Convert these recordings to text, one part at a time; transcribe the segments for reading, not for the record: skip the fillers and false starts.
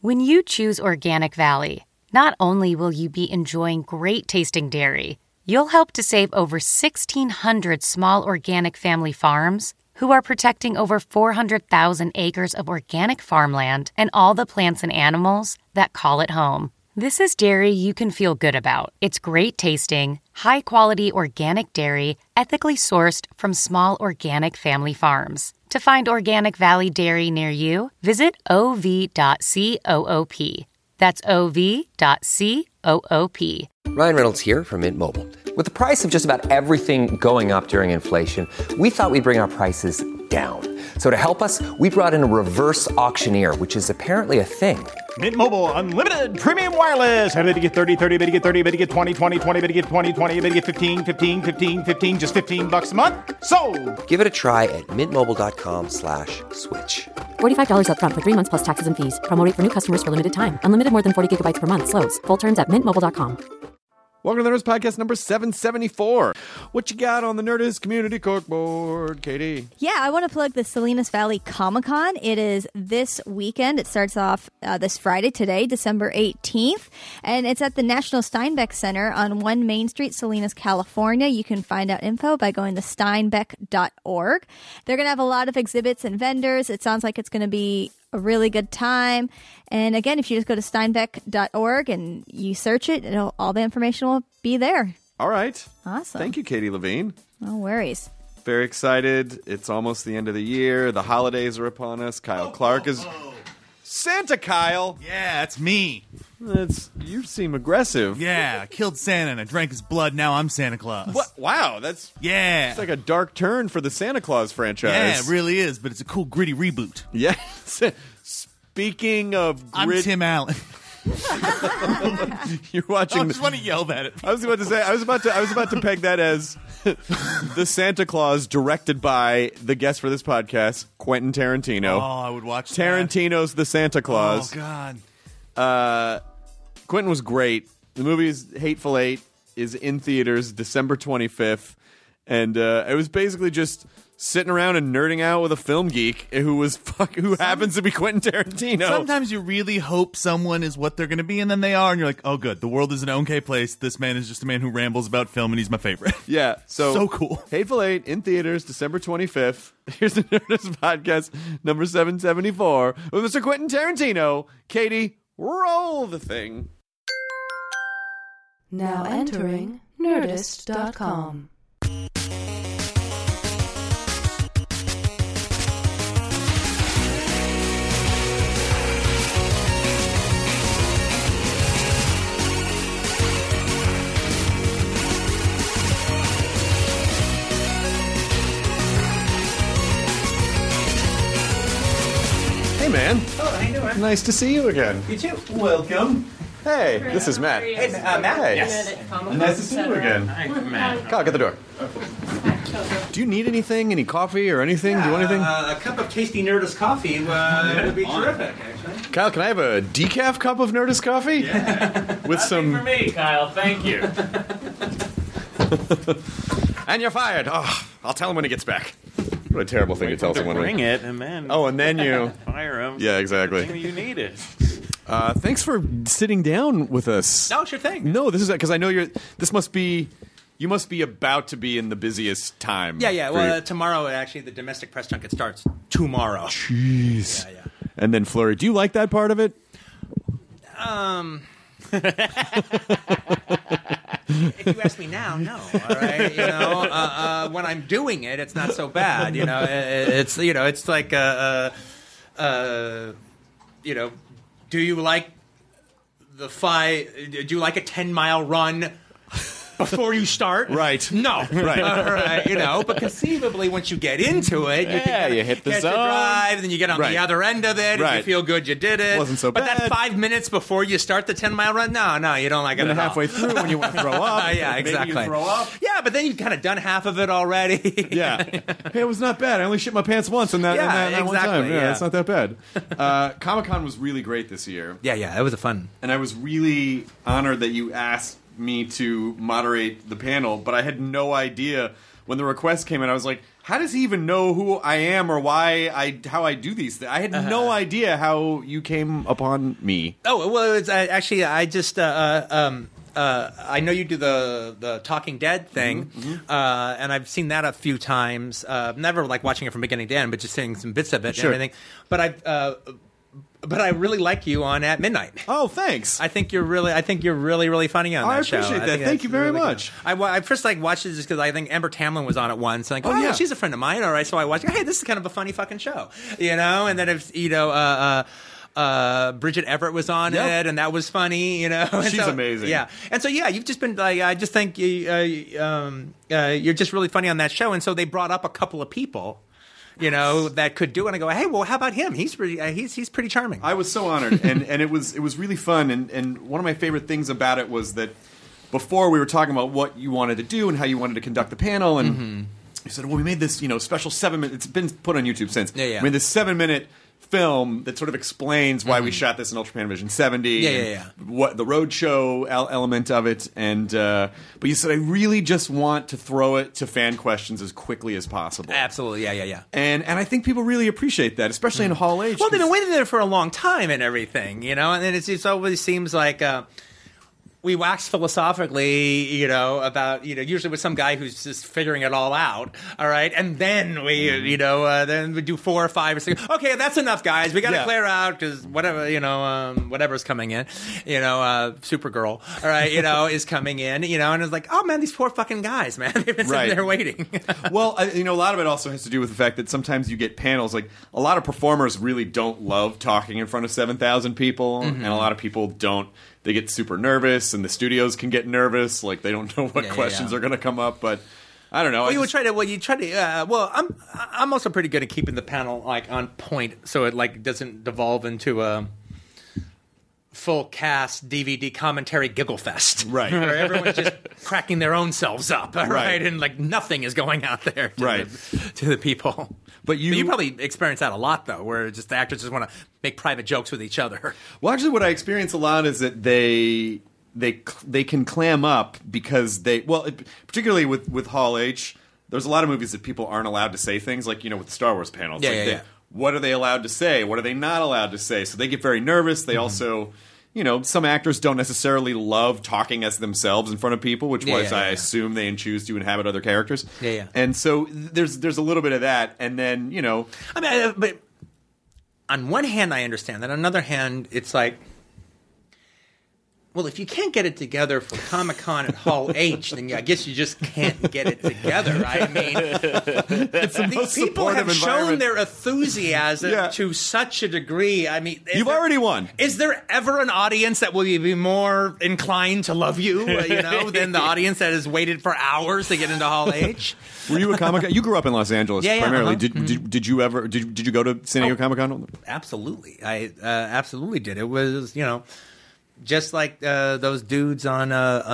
When you choose Organic Valley, not only will you be enjoying great tasting dairy, you'll help to save over 1,600 small organic family farms who are protecting over 400,000 acres of organic farmland and all the plants and animals that call it home. This is dairy you can feel good about. It's great tasting, high-quality organic dairy, ethically sourced from small organic family farms. To find Organic Valley Dairy near you, visit ov.coop. That's ov.coop. Ryan Reynolds here from Mint Mobile. With the price of just about everything going up during inflation, we thought we'd bring our prices down. So to help us, we brought in a reverse auctioneer, which is apparently a thing. Mint Mobile Unlimited Premium Wireless. How to get 30, 30, bit to get 30, bit to get 20, 20, 20, bit to get 20, 20, bit to get 15, 15, 15, 15, just $15 a month? Sold! Give it a try at mintmobile.com/switch. $45 up front for 3 months plus taxes and fees. Promo rate for new customers for limited time. Unlimited more than 40 gigabytes per month. Slows full terms at mintmobile.com. Welcome to the Nerdist Podcast number 774. What you got on the Nerdist Community Corkboard, Katie? Yeah, I want to plug the Salinas Valley Comic-Con. It is this weekend. It starts off this Friday today, December 18th. And it's at the National Steinbeck Center on 1 Main Street, Salinas, California. You can find out info by going to steinbeck.org. They're going to have a lot of exhibits and vendors. It sounds like it's going to be a really good time. And again, if you just go to steinbeck.org and you search it, all the information will be there. All right. Awesome. Thank you, Katie Levine. No worries. Very excited. It's almost the end of the year. The holidays are upon us. Kyle Clark is... Santa Kyle! Yeah, that's me. You seem aggressive. Yeah, I killed Santa and I drank his blood. Now I'm Santa Claus. What? Wow, it's like a dark turn for the Santa Claus franchise. Yeah, it really is, but it's a cool, gritty reboot. Yes. Speaking of I'm Tim Allen. You're watching. I just want to yell at it. I was about to say. I was about to peg that as the Santa Claus directed by the guest for this podcast, Quentin Tarantino. Oh, I would watch Tarantino's The Santa Claus. Oh God. Quentin was great. The movie's Hateful Eight is in theaters December 25th, and it was basically just sitting around and nerding out with a film geek who happens to be Quentin Tarantino. Sometimes you really hope someone is what they're going to be, and then they are, and you're like, oh, good. The world is an okay place. This man is just a man who rambles about film, and he's my favorite. Yeah. So cool. Hateful Eight in theaters December 25th. Here's the Nerdist Podcast number 774 with Mr. Quentin Tarantino. Katie, roll the thing. Now entering Nerdist.com. Hey, man. Oh, how you doing? Nice to see you again. You too. Welcome. Hey, this is Matt. Hey, Matt. Hey. Yes. Nice to see you again. Hi, Matt. Kyle, get the door. Do you need anything? Any coffee or anything? Do you want anything? A cup of tasty Nerdist coffee would be terrific, actually. Kyle, can I have a decaf cup of Nerdist coffee? Yeah. With some... for me, Kyle. Thank you. And you're fired. Oh, I'll tell him when he gets back. What a terrible thing to tell someone. Bring it, and then and then you fire him. Yeah, exactly. You need it. Thanks for sitting down with us. No, sure thing. No, this is because I know you must be about to be in the busiest time. Yeah. Well, tomorrow, actually, the domestic press junket starts tomorrow. Jeez. Yeah. And then Flurry. Do you like that part of it? If you ask me now, no. All right, when I'm doing it, it's not so bad. It's like do you like the do you like a 10-mile run before you start? Right. No. Right. All right. But conceivably, once you get into it, you hit the catch zone. a drive, then you get on the other end of it, and you feel good you did it. Wasn't so but bad. that 5 minutes before you start the 10-mile run, no, you don't like it And at all. halfway through when you want to throw up. Yeah, exactly. Maybe you throw up. Yeah, but then you've kind of done half of it already. Yeah. Hey, it was not bad. I only shit my pants once in that one time. Yeah, it's not that bad. Comic-Con was really great this year. Yeah, it was fun. And I was really honored that you asked me to moderate the panel, but I had no idea when the request came in. I was like, how does he even know who I am or how I do these things? I had no idea how you came upon me. Oh, well, it's actually, I just, I know you do the Talking Dead thing, and I've seen that a few times. Never like watching it from beginning to end, but just seeing some bits of it and everything. But I really like you on At Midnight. Oh, thanks. I think you're really funny on that show. I appreciate that. Thank you very much. Good. I first watched it just because I think Amber Tamlin was on it once. Like, oh yeah, she's a friend of mine. All right, so I watched. Hey, this is kind of a funny fucking show, And then if Bridget Everett was on it, and that was funny, And she's amazing. Yeah, and so you've just been like, I just think you're just really funny on that show, and so they brought up a couple of people. That could do it. And I go, hey, well, how about him? He's pretty charming. I was so honored, and it was really fun. And one of my favorite things about it was that before we were talking about what you wanted to do and how you wanted to conduct the panel, and you said, well, we made this special 7-minute. It's been put on YouTube since. Yeah. We made this 7-minute film that sort of explains why we shot this in Ultra Panavision 70. Yeah. What the roadshow element of it, and but you said I really just want to throw it to fan questions as quickly as possible. Absolutely, yeah. And I think people really appreciate that, especially in Hall H. Well, they've been waiting there for a long time and everything, and then it always seems like. We wax philosophically, about, usually with some guy who's just figuring it all out, all right? And then we, then we do 4 or 5 or 6. Okay, that's enough, guys. We got to clear out because whatever, whatever's coming in, Supergirl, all right, is coming in, and it's like, oh, man, these poor fucking guys, man. They've been sitting there waiting. Well, a lot of it also has to do with the fact that sometimes you get panels. Like, a lot of performers really don't love talking in front of 7,000 people, and a lot of people don't. They get super nervous, and the studios can get nervous. Like, they don't know what questions are going to come up. But I don't know. I'm also pretty good at keeping the panel like on point, so it like doesn't devolve into a full cast DVD commentary giggle fest, right? Where everyone's just cracking their own selves up, right? And like nothing is going out there, to the people. But you probably experience that a lot, though, where just the actors just want to make private jokes with each other. Well, actually, what I experience a lot is that they can clam up because particularly with Hall H, there's a lot of movies that people aren't allowed to say things like with the Star Wars panel. It's what are they allowed to say? What are they not allowed to say? So they get very nervous. They also. Some actors don't necessarily love talking as themselves in front of people, which I assume they choose to inhabit other characters. Yeah. And so there's a little bit of that, and then I mean, but on one hand, I understand that. On another hand, it's like, well, if you can't get it together for Comic-Con at Hall H, then I guess you just can't get it together. I mean, these people have shown their enthusiasm to such a degree. I mean, you've already won. Is there ever an audience that will be more inclined to love you, than the audience that has waited for hours to get into Hall H? Were you a Comic-Con? You grew up in Los Angeles primarily. Did you ever? Did you go to San Diego Comic-Con? Absolutely, I absolutely did. It was just like those dudes on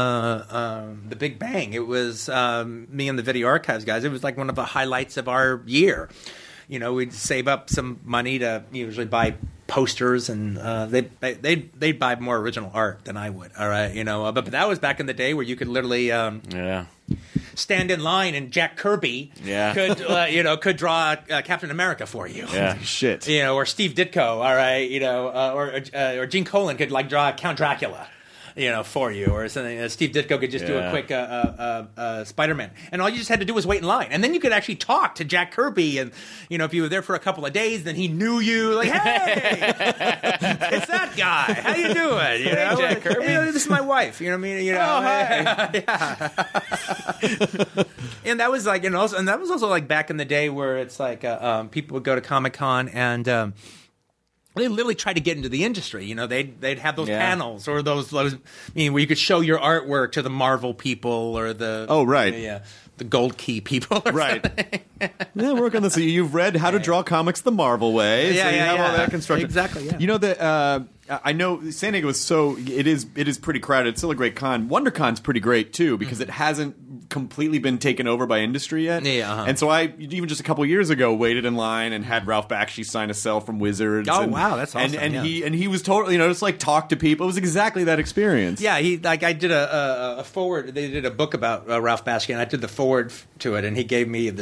The Big Bang. It was me and the Video Archives guys. It was like one of the highlights of our year. We'd save up some money to usually buy posters, and they'd buy more original art than I would. All right, but that was back in the day where you could literally stand in line, and Jack Kirby could draw Captain America for you. Yeah, shit. Or Steve Ditko. All right, or Gene Colan could like draw Count Dracula. For you, or something. Steve Ditko could just do a quick Spider-Man, and all you just had to do was wait in line, and then you could actually talk to Jack Kirby, and if you were there for a couple of days, then he knew you, like, hey, it's that guy. How you doing? Hey, Jack Kirby. This is my wife. You know what I mean? Oh, hi. And that was like, and that was also like back in the day where it's like people would go to Comic-Con and. They literally tried to get into the industry. They'd have those panels or those where you could show your artwork to the Marvel people or the the Gold Key people, or something. Work on this. You've read How to Draw Comics the Marvel Way. So you have all that construction. Exactly. Yeah. That I know San Diego is it is pretty crowded. It's still a great con. WonderCon's pretty great too because it hasn't completely been taken over by industry yet. And so I even just a couple years ago waited in line and had Ralph Bakshi sign a cell from Wizards. Oh, wow, that's awesome. And he was totally just like talk to people. It was exactly that experience. Yeah, I did a forward. They did a book about Ralph Bakshi, and I did the forward to it, and he gave me this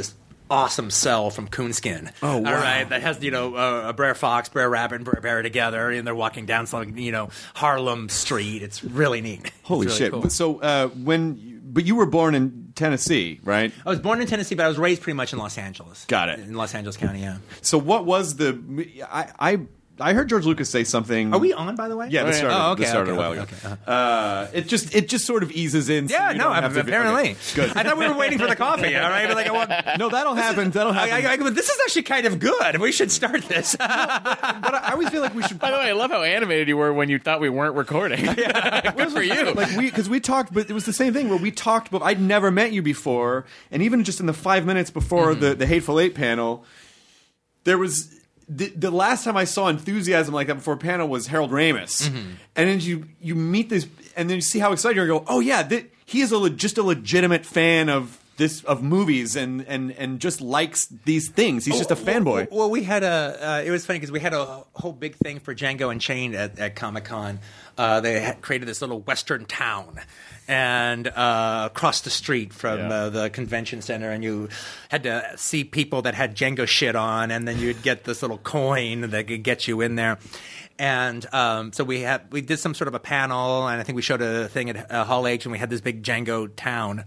awesome cell from Coonskin. Oh, wow. All right, that has a Brer Fox, Brer Rabbit, and Brer Bear together, and they're walking down some Harlem street. It's really neat. Holy It's really shit! cool. So but you were born in Tennessee, right? I was born in Tennessee, but I was raised pretty much in Los Angeles. Got it. In Los Angeles County, yeah. So what was I heard George Lucas say something. Are we on, by the way? Yeah, this started, okay, this started okay, a while okay, ago. okay. It just sort of eases in. Yeah, so no, apparently. Okay, good. I thought we were waiting for the coffee. All right, No, that'll happen. That'll happen. This is actually kind of good. We should start this. But I always feel like we should. By the way, I love how animated you were when you thought we weren't recording. Good for you. Because we talked, but it was the same thing where we talked, but I'd never met you before, and even just in the 5 minutes before the Hateful Eight panel, there was. The last time I saw enthusiasm like that before a panel was Harold Ramis, and then you meet this, and then you see how excited you are. And go, oh yeah, he is just a legitimate fan of movies, and just likes these things. He's just a fanboy. Well, we had it was funny because we had a whole big thing for Django Unchained at Comic-Con. They had created this little western town. And across the street from the convention center, and you had to see people that had Django shit on, and then you'd get this little coin that could get you in there. And so we did some sort of a panel, and I think we showed a thing at Hall H, and we had this big Django town.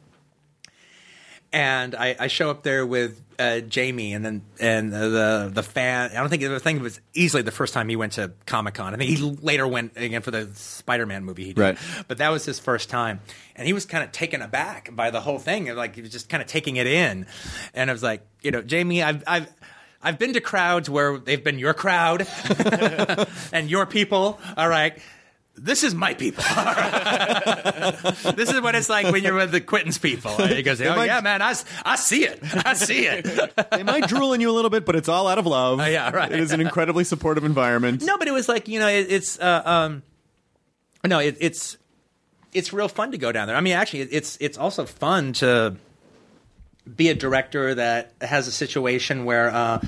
And I show up there with Jamie, and the fan. I think it was easily the first time he went to Comic-Con. I think he later went again for the Spider-Man movie he did, right. But that was his first time, and he was kind of taken aback by the whole thing. Like he was just kind of taking it in, and I was like, Jamie, I've been to crowds where they've been your crowd and your people. All right. This is my people. This is what it's like when you're with the Quentin's people. He goes, yeah, man, I see it. I see it. They might drool on you a little bit, but it's all out of love. Yeah, right. It is an incredibly supportive environment. No, but it was like, it's real fun to go down there. I mean, actually, it's also fun to be a director that has a situation where,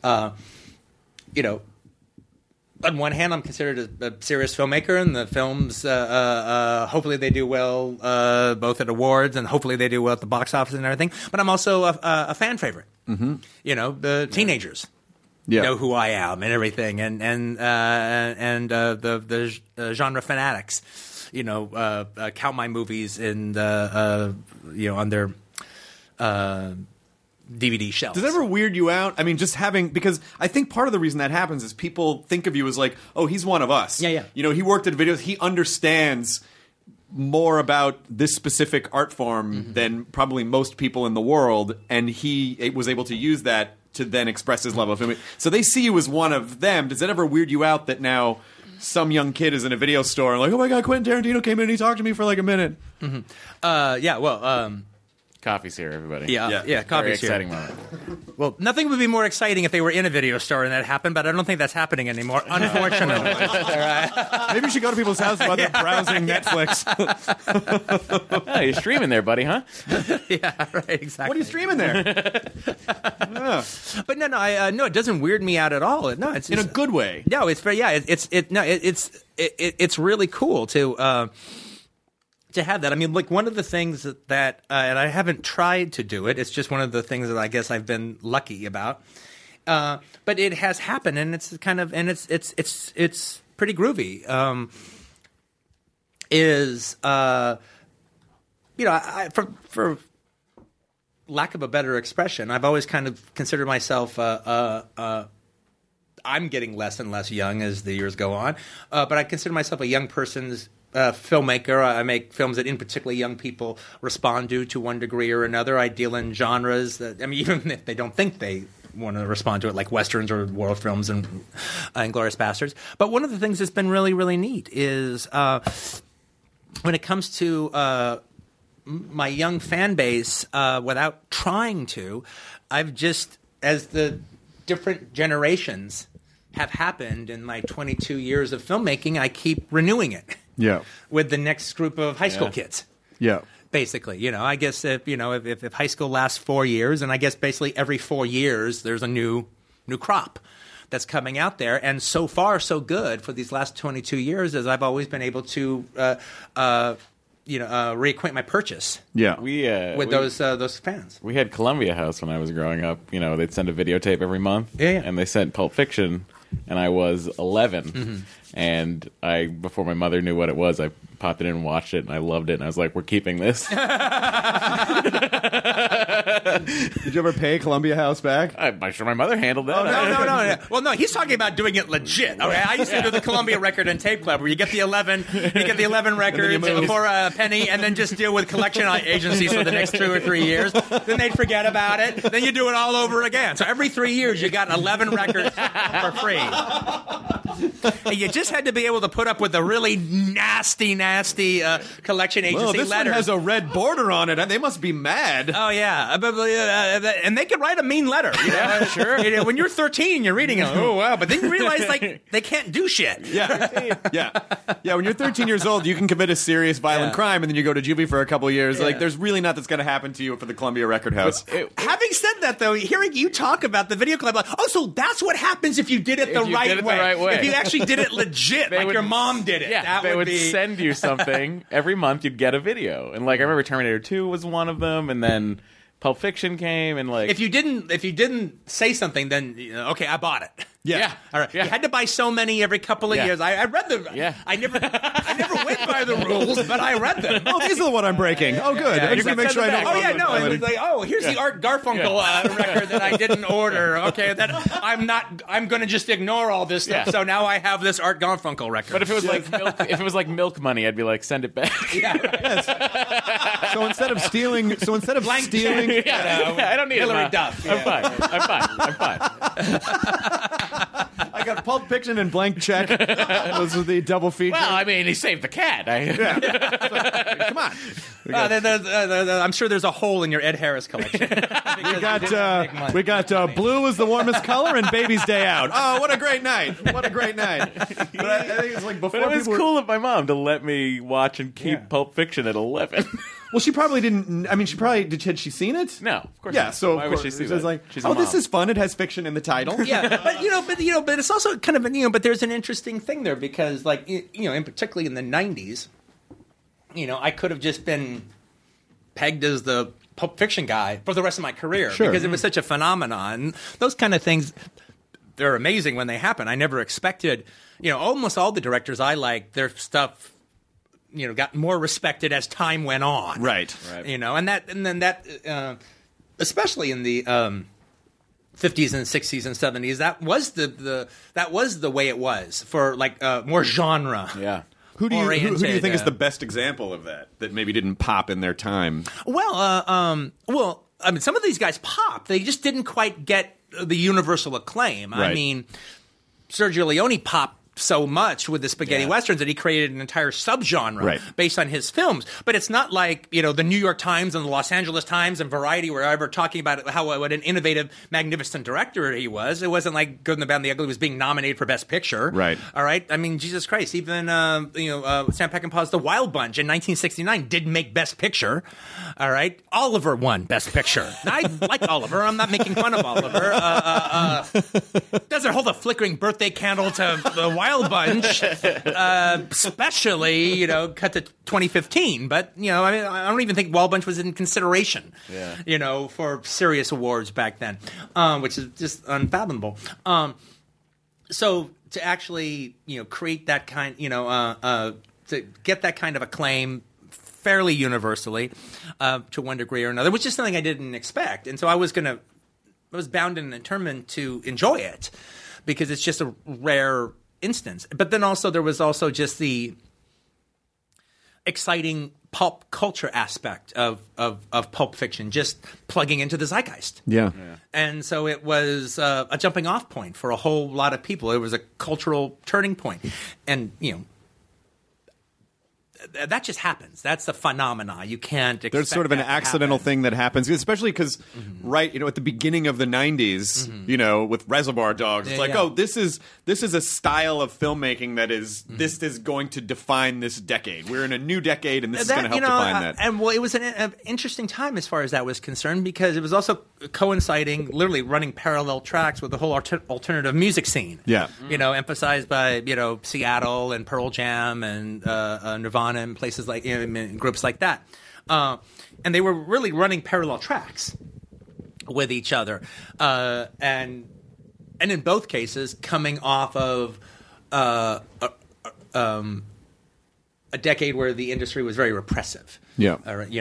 on one hand, I'm considered a serious filmmaker, and the films, hopefully they do well both at awards, and hopefully they do well at the box office and everything. But I'm also a fan favorite. Mm-hmm. The teenagers know who I am and everything, and the genre fanatics, count my movies in on their DVD shelves. Does that ever weird you out? I mean, because I think part of the reason that happens is people think of you as like, oh, he's one of us. Yeah. He worked at videos. He understands more about this specific art form than probably most people in the world, and he was able to use that to then express his love of him. So they see you as one of them. Does that ever weird you out that now some young kid is in a video store and like, oh my God, Quentin Tarantino came in and he talked to me for like a minute? Mm-hmm. Coffee's here, everybody. Yeah, Very coffee's here. exciting moment. Well, nothing would be more exciting if they were in a video store and that happened, but I don't think that's happening anymore, unfortunately. All right. Maybe you should go to people's houses while they're browsing Netflix. Oh, you're streaming there, buddy, huh? Yeah, right, exactly. What are you streaming there? But no, it doesn't weird me out at all. No, it's in a good way. No, it's very, it's really cool to have that. I mean, like one of the things that and I haven't tried to do it. It's just one of the things that I guess I've been lucky about. But it has happened, and it's kind of, and it's pretty groovy. For lack of a better expression, I've always kind of considered myself. I'm getting less and less young as the years go on, but I consider myself a young person's filmmaker. I make films that, in particular, young people respond to one degree or another. I deal in genres that, I mean, even if they don't think they want to respond to it, like westerns or war films and Inglourious Bastards. But one of the things that's been really, really neat is when it comes to my young fan base, without trying to, I've just, as the different generations have happened in my 22 years of filmmaking, I keep renewing it. Yeah. With the next group of high school kids. Yeah. Basically, I guess if high school lasts 4 years, and I guess basically every 4 years there's a new crop that's coming out there, and so far so good for these last 22 years, as I've always been able to reacquaint my purchase. Yeah, with those fans. We had Columbia House when I was growing up. They'd send a videotape every month. Yeah. And they sent Pulp Fiction, and I was 11. Mm-hmm. And before my mother knew what it was, I popped it in and watched it, and I loved it. And I was like, "We're keeping this." Did you ever pay Columbia House back? I'm sure my mother handled that. Oh, no. Well, no, he's talking about doing it legit. Okay, I used to do the Columbia Record and Tape Club, where you get the 11 records for a penny, and then just deal with collection agencies for the next 2 or 3 years. Then they'd forget about it. Then you do it all over again. So every 3 years, you got 11 records for free. And you just had to be able to put up with the really nasty collection agency well, this letters. One has a red border on it. They must be mad. Oh yeah, and they could write a mean letter. Sure. When you're 13, you're reading it. Oh wow! But then you realize they can't do shit. Yeah. When you're 13 years old, you can commit a serious violent crime, and then you go to juvie for a couple of years. Like, there's really not that's going to happen to you for the Columbia Record House. Having said that, though, hearing you talk about the video club, like, so that's what happens if you did it the right way. If you actually did it legit, like your mom did it. Yeah, they would send you something every month. You'd get a video, and I remember Terminator 2 was one of them, and then Pulp Fiction came, and if you didn't say something, then okay, I bought it. Yeah. All right. Yeah. You had to buy so many every couple of years. I read them. Yeah. I never went by the rules, but I read them. Oh, these are the one I'm breaking. Oh, good. Yeah, I just want to make sure I know. Oh yeah, no. It was like, here's the Art Garfunkel record that I didn't order. Okay, that I'm going to just ignore all this stuff. Yeah. So now I have this Art Garfunkel record. But if it was like milk money, I'd be like, send it back. Yeah. Right. So instead of stealing, I don't need Hillary Duff. I'm fine. I got Pulp Fiction and Blank Check. Those are the double feature. Well, he saved the cat. Come on. I'm sure there's a hole in your Ed Harris collection. We got Blue is the warmest color and Baby's Day Out. Oh, what a great night. But I think it's like before But it was cool of my mom to let me watch and keep Pulp Fiction at 11. Well, she probably didn't. Had she seen it? No, of course. Yeah, not. so why would she see it that? was like, She's a mom. this is fun. It has fiction in the title. Yeah, but it's also kind of but there's an interesting thing there because, in particularly in the 90s, I could have just been pegged as the Pulp Fiction guy for the rest of my career because it was such a phenomenon. Those kind of things, they're amazing when they happen. I never expected, almost all the directors I like, their stuff, got more respected as time went on. Right. And then that, especially in the 50s and 60s and 70s, that was the way it was for more genre. Yeah. Who do you think is the best example of that maybe didn't pop in their time? Well, some of these guys popped. They just didn't quite get the universal acclaim. Right. I mean, Sergio Leone popped so much with the spaghetti westerns that he created an entire subgenre based on his films. But it's not like, the New York Times and the Los Angeles Times and Variety were ever talking about what an innovative, magnificent director he was. It wasn't like Good and the Bad and the Ugly was being nominated for Best Picture. Right. All right? I mean, Jesus Christ. Even, Sam Peckinpah's The Wild Bunch in 1969 did make Best Picture. All right? Oliver won Best Picture. I like Oliver. I'm not making fun of Oliver. Doesn't hold a flickering birthday candle to The Wild Bunch, especially, cut to 2015. But, I don't even think Wild Bunch was in consideration, for serious awards back then, which is just unfathomable. So to actually, create that kind, to get that kind of acclaim fairly universally to one degree or another, which is something I didn't expect. And so I was bound and determined to enjoy it because it's just a rare instance. But then also there was also just the exciting pulp culture aspect of Pulp Fiction, just plugging into the zeitgeist. Yeah. And so it was a jumping off point for a whole lot of people. It was a cultural turning point. And, that just happens. That's the phenomena. You can't expect There's sort of an accidental thing that happens, especially because, at the beginning of the 90s, with Reservoir Dogs, it's this is a style of filmmaking that is, this is going to define this decade. We're in a new decade, and this is going to help define that. And it was an interesting time as far as that was concerned, because it was also coinciding, literally running parallel tracks with the whole alternative music scene. Yeah. Emphasized by, Seattle and Pearl Jam and Nirvana Cimarron and places like groups like that. And they were really running parallel tracks with each other, and in both cases coming off of a decade where the industry was very repressive. Yeah,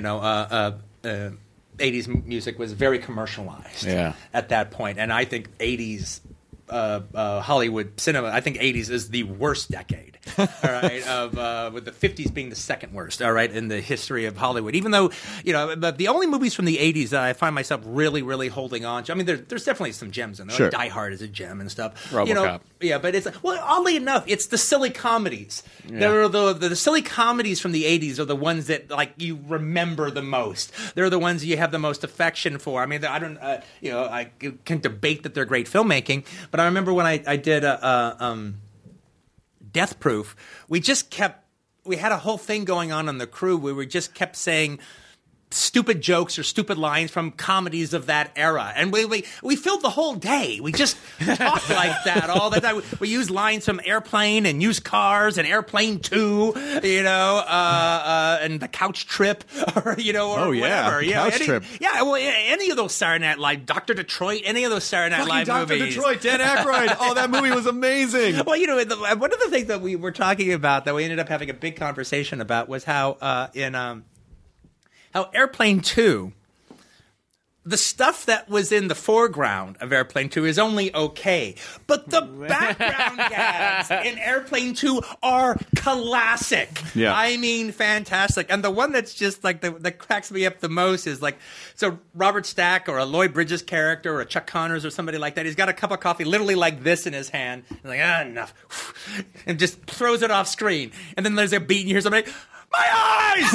80s music was very commercialized at that point, and I think 80s Hollywood cinema, I think 80s is the worst decade, all right, with the 50s being the second worst, all right, in the history of Hollywood. Even though, but the only movies from the 80s that I find myself really, really holding on to, I mean, there's definitely some gems in there. Sure. Like Die Hard is a gem and stuff. RoboCop. But it's, well, oddly enough, it's the silly comedies. Yeah. There are the silly comedies from the 80s are the ones that, like, you remember the most. They're the ones you have the most affection for. I mean, I don't, I can debate that they're great filmmaking, but I remember when I did Death Proof, we had a whole thing going on the crew where we just kept saying stupid jokes or stupid lines from comedies of that era, and we filled the whole day. We just talked like that all the time. We used lines from Airplane and Used Cars and Airplane 2, and The Couch Trip, or whatever. Couch Trip. Yeah, well, any of those Saturday Night Live, Dr. Detroit, any of those Saturday Night Live Dr. movies. Detroit, Dan Aykroyd. Oh, that movie was amazing. Well, one of the things that we were talking about that we ended up having a big conversation about was how how Airplane 2, the stuff that was in the foreground of Airplane 2 is only okay, but the background gags in Airplane 2 are classic. Yeah. I mean, fantastic. And the one that's just like that cracks me up the most is like, so Robert Stack or a Lloyd Bridges character or a Chuck Connors or somebody like that, he's got a cup of coffee literally like this in his hand. He's like, enough. And just throws it off screen. And then there's a beat and you hear somebody, my eyes!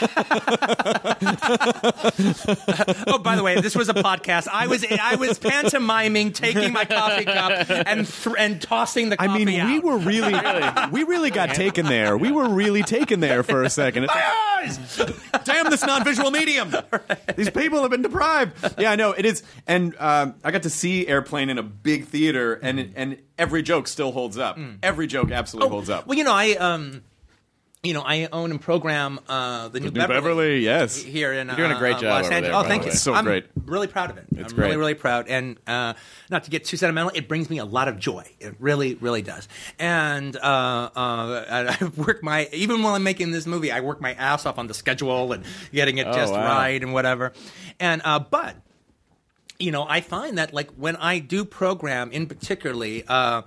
Oh, by the way, this was a podcast. I was pantomiming, taking my coffee cup and tossing the coffee out. we really got taken there. We were really taken there for a second. My eyes! Damn this non-visual medium! Right. These people have been deprived. Yeah, I know it is. And I got to see Airplane in a big theater, and every joke still holds up. Every joke absolutely holds up. Well, I own and program the New Beverly, yes. Here in You're doing a great job Los over Angeles. there, Oh, thank you. So I'm great. really proud of it. It's I'm great. really, really proud. And not to get too sentimental, it brings me a lot of joy. It really, really does. And I work even while I'm making this movie, I work my ass off on the schedule and getting it just right and whatever. And but I find that like when I do program, in particularly,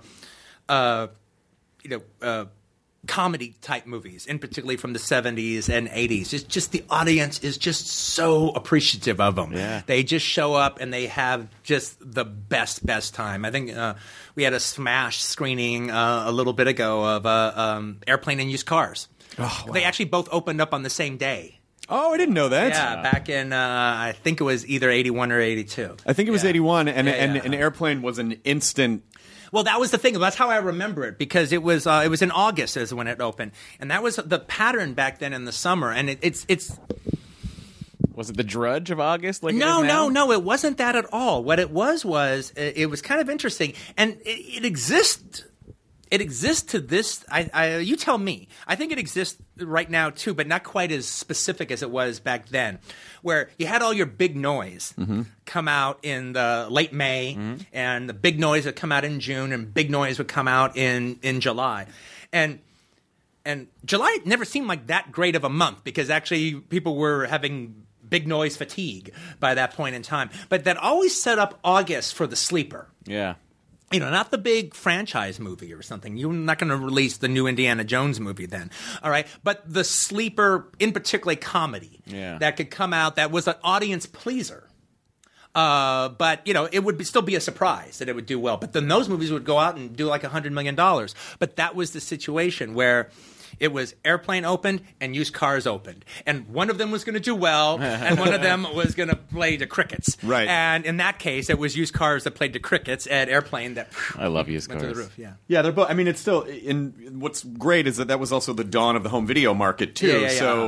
comedy type movies, in particularly from the 70s and 80s. It's just the audience is just so appreciative of them. Yeah. They just show up and they have just the best time. I think we had a smash screening a little bit ago of Airplane and Used Cars. Oh, wow. They actually both opened up on the same day. Oh, I didn't know that. Yeah, back in, I think it was either 81 or 82. I think it was 81, and Yeah. an Airplane was an instant. Well, that was the thing. That's how I remember it, because it was in August is when it opened, and that was the pattern back then in the summer. And it's Was it the Drudge of August? Like no, it wasn't that at all. What it was it was kind of interesting, and it exists. It exists to this. You tell me. I think it exists right now too, but not quite as specific as it was back then, where you had all your big noise come out in the late May, and the big noise would come out in June, and big noise would come out in July, and July never seemed like that great of a month because actually people were having big noise fatigue by that point in time. But that always set up August for the sleeper. Yeah. Not the big franchise movie or something. You're not going to release the new Indiana Jones movie then, all right? But the sleeper, in particular comedy, that could come out that was an audience pleaser. But, it would still be a surprise that it would do well. But then those movies would go out and do like $100 million. But that was the situation where it was Airplane opened and Used Cars opened. And one of them was going to do well, and one of them was going to play the crickets. Right. And in that case, it was Used Cars that played the crickets, and Airplane that I love Used went Cars. to the roof. Yeah. Yeah, they're both. I mean, it's still. What's great is that was also the dawn of the home video market too. Yeah. So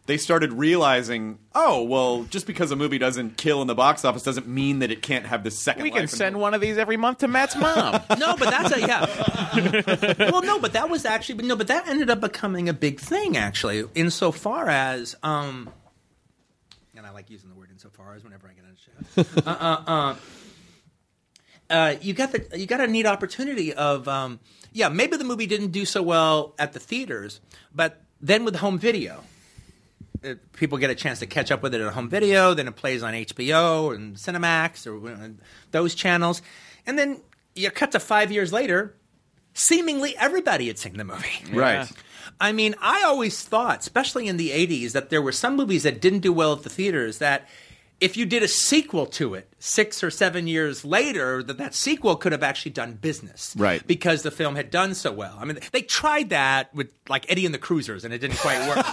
they started realizing, oh, well, just because a movie doesn't kill in the box office doesn't mean that it can't have this second We life. can send one of these every month to Matt's mom. No, but that's well, no, but that was actually, but that ended up becoming a big thing, actually, insofar as, and I like using the word insofar as whenever I get on a show. You got a neat opportunity of, maybe the movie didn't do so well at the theaters, but then with home video, people get a chance to catch up with it at home video. Then it plays on HBO and Cinemax or those channels, and then you cut to 5 years later. Seemingly everybody had seen the movie. Right. I mean, I always thought, especially in the 80s, that there were some movies that didn't do well at the theaters that if you did a sequel to it 6 or 7 years later, that sequel could have actually done business. Right. Because the film had done so well. I mean, they tried that with, like, Eddie and the Cruisers, and it didn't quite work.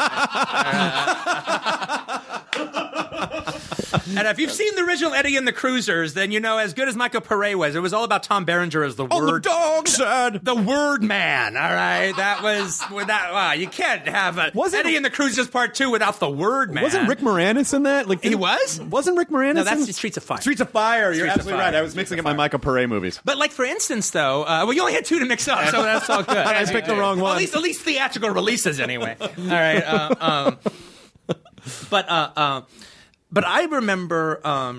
And if you've seen the original Eddie and the Cruisers, then you know, as good as Michael Pare was, it was all about Tom Berenger as the word. The dog said. The word man, all right? That was, you can't have Eddie and the Cruisers Part 2 without the word man. Wasn't Rick Moranis in that? Like, he was? Wasn't Rick Moranis No, that's in the Streets of Fire. Streets of Fire. You're Streets of absolutely Fire. right. I was mixing up my Michael Pare movies. But, like, for instance, though, you only had 2 to mix up, so that's all good. I picked the wrong one. At least theatrical releases, anyway. All right. But I remember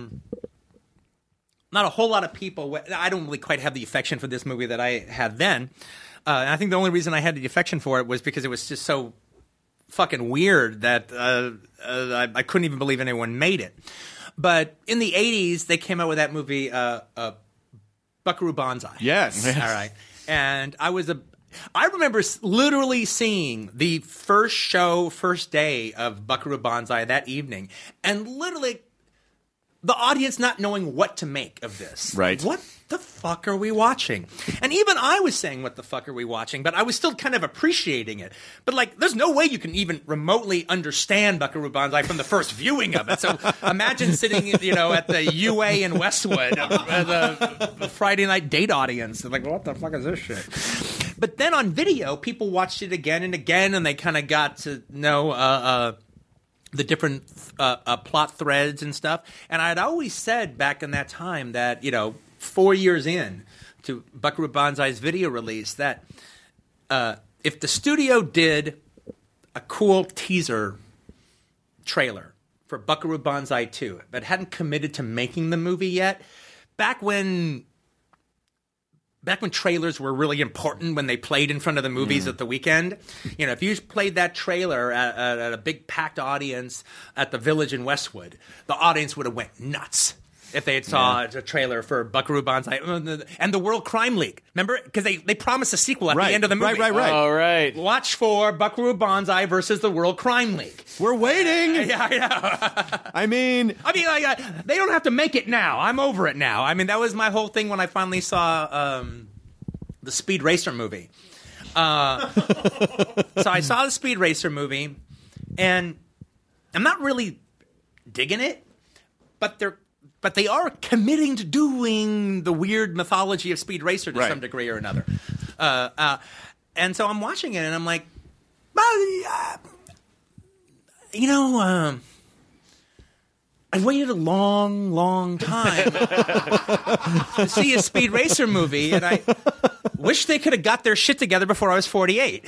not a whole lot of people. I don't really quite have the affection for this movie that I had then. And I think the only reason I had the affection for it was because it was just so fucking weird that I couldn't even believe anyone made it. But in the 80s, they came out with that movie, Buckaroo Banzai. Yes. All right. And I remember literally seeing the first day of Buckaroo Banzai that evening, and literally the audience not knowing what to make of this. Right. What the fuck are we watching? And even I was saying, what the fuck are we watching? But I was still kind of appreciating it. But, like, there's no way you can even remotely understand Buckaroo Banzai from the first viewing of it. So imagine sitting, at the UA in Westwood, the Friday night date audience. They're like, what the fuck is this shit? But then on video, people watched it again and again, and they kind of got to know the different plot threads and stuff. And I'd always said back in that time that, 4 years in to Buckaroo Banzai's video release, that if the studio did a cool teaser trailer for Buckaroo Banzai 2, but hadn't committed to making the movie yet, back when trailers were really important, when they played in front of the movies at the weekend, if you played that trailer at a big packed audience at the Village in Westwood, the audience would have went nuts if they had saw a trailer for Buckaroo Banzai and the World Crime League. Remember? Because they promised a sequel at the end of the movie. Right. All right. Watch for Buckaroo Banzai versus the World Crime League. We're waiting. Yeah, I know. I mean, they don't have to make it now. I'm over it now. I mean, that was my whole thing when I finally saw the Speed Racer movie. So I saw the Speed Racer movie, and I'm not really digging it, but they are committing to doing the weird mythology of Speed Racer to some degree or another. And so I'm watching it, and I'm like, I waited a long, long time to see a Speed Racer movie, and I wish they could have got their shit together before I was 48.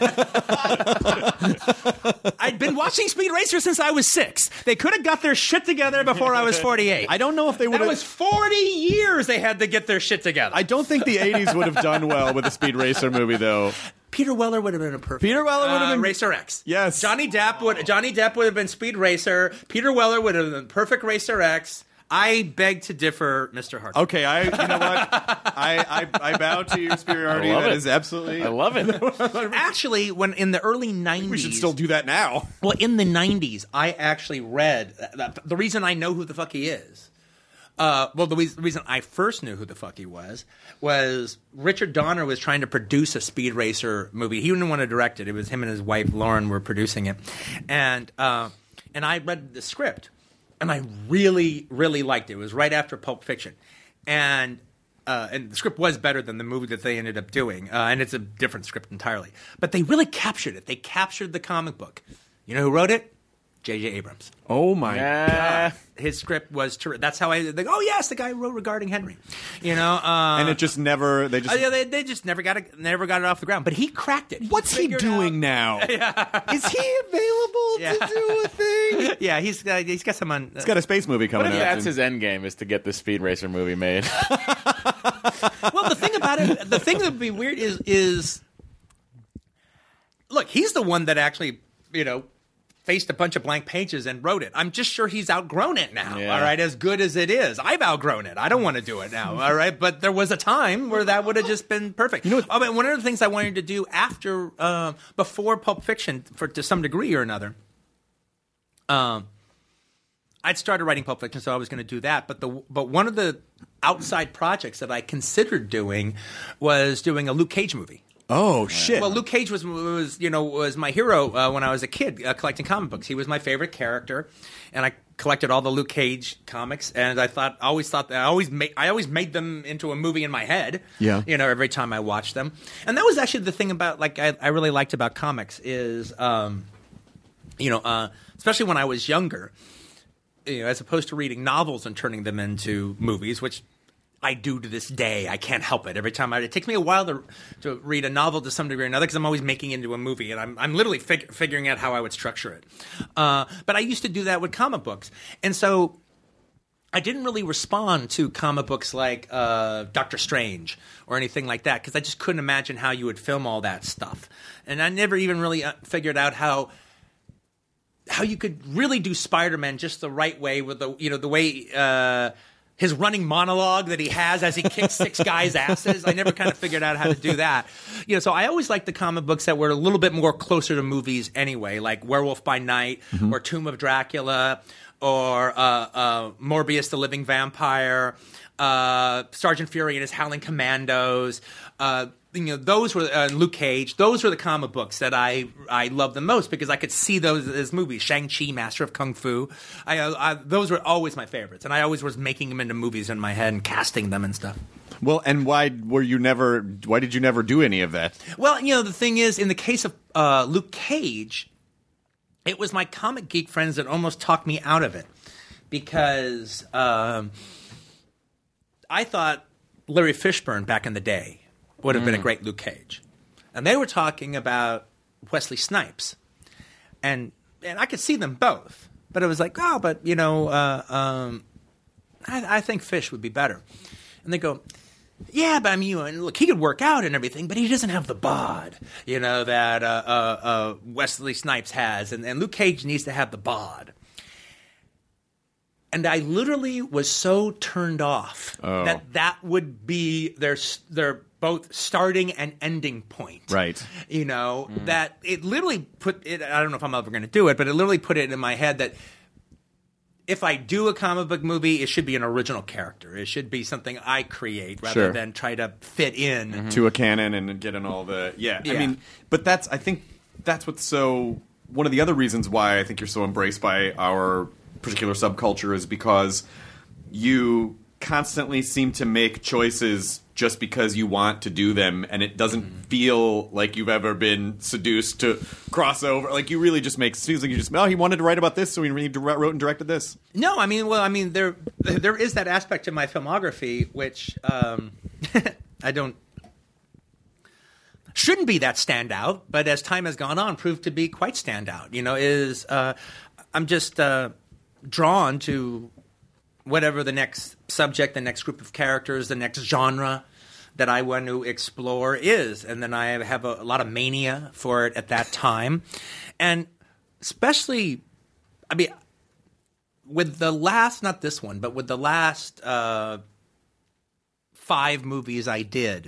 I'd been watching Speed Racer since I was 6. They could have got their shit together before I was 48. I don't know if they would have. That was 40 years they had to get their shit together. I don't think the 80s would have done well with a Speed Racer movie, though. Peter Weller would have been a perfect. Peter Weller would have been Racer X. Yes. Johnny Depp would have been Speed Racer. Peter Weller would have been perfect Racer X. I beg to differ, Mr. Hart. Okay, you know what? I bow to your superiority. I love that it. is absolutely. I love it. Actually, when in the early 90s, We should still do that now. Well, in the 90s, I actually read the reason I know who the fuck he is. The reason I first knew who the fuck he was Richard Donner was trying to produce a Speed Racer movie. He didn't want to direct it. It was him and his wife Lauren were producing it, and I read the script, and I really, really liked it. It was right after Pulp Fiction, and the script was better than the movie that they ended up doing, and it's a different script entirely. But they really captured it. They captured the comic book. You know who wrote it? J.J. Abrams. Oh my God. His script was terrific. That's how oh yes, the guy who wrote Regarding Henry. And it just never, they just never got it off the ground. But he cracked it. What's he doing now? Is he available to do a thing? Yeah, he's got some on. He's got a space movie coming What if out. that's his end game, is to get the Speed Racer movie made? Well, the thing about it, the thing that would be weird is look, he's the one that actually, faced a bunch of blank pages and wrote it. I'm just sure he's outgrown it now, all right, as good as it is. I've outgrown it. I don't want to do it now, all right? But there was a time where that would have just been perfect. One of the things I wanted to do before Pulp Fiction, to some degree or another, I'd started writing Pulp Fiction, so I was going to do that. But one of the outside projects that I considered doing was doing a Luke Cage movie. Oh shit! Well, Luke Cage was my hero when I was a kid collecting comic books. He was my favorite character, and I collected all the Luke Cage comics. And I always made them into a movie in my head. Yeah. Every time I watched them, and that was actually the thing about I really liked about comics is, especially when I was younger, as opposed to reading novels and turning them into movies, which I do to this day. I can't help it. Every time it takes me a while to read a novel to some degree or another because I'm always making it into a movie, and I'm literally figuring out how I would structure it. But I used to do that with comic books, and so I didn't really respond to comic books like Doctor Strange or anything like that because I just couldn't imagine how you would film all that stuff, and I never even really figured out how you could really do Spider-Man just the right way with the way. His running monologue that he has as he kicks 6 guys' asses. I never kind of figured out how to do that. So I always liked the comic books that were a little bit more closer to movies anyway, like Werewolf by Night or Tomb of Dracula or Morbius the Living Vampire, Sergeant Fury and his Howling Commandos. Those were Luke Cage. Those were the comic books that I loved the most because I could see those as movies. Shang-Chi, Master of Kung Fu. Those were always my favorites, and I always was making them into movies in my head and casting them and stuff. Well, and why did you never do any of that? Well, the thing is, in the case of Luke Cage, it was my comic geek friends that almost talked me out of it because I thought Larry Fishburne back in the day would have been a great Luke Cage. And they were talking about Wesley Snipes. And I could see them both. But it was like, I think Fish would be better. And they go, yeah, but look, he could work out and everything, but he doesn't have the bod, that Wesley Snipes has. And Luke Cage needs to have the bod. And I literally was so turned off that would be their both starting and ending point. Right. That it literally put it, I don't know if I'm ever going to do it, but it literally put it in my head that if I do a comic book movie, it should be an original character. It should be something I create rather than try to fit in. To a canon and get in all the... Yeah. But I think that's what's so... One of the other reasons why I think you're so embraced by our particular subculture is because you constantly seem to make choices just because you want to do them, and it doesn't feel like you've ever been seduced to cross over. Like, you really just make... Seems like you just... he wanted to write about this, so he wrote and directed this. No, there is that aspect of my filmography which I don't... shouldn't be that standout, but as time has gone on, proved to be quite standout. I'm just drawn to whatever the next subject, the next group of characters, the next genre that I want to explore is. And then I have a lot of mania for it at that time. And especially, with the last, not this one, but with the last 5 movies I did,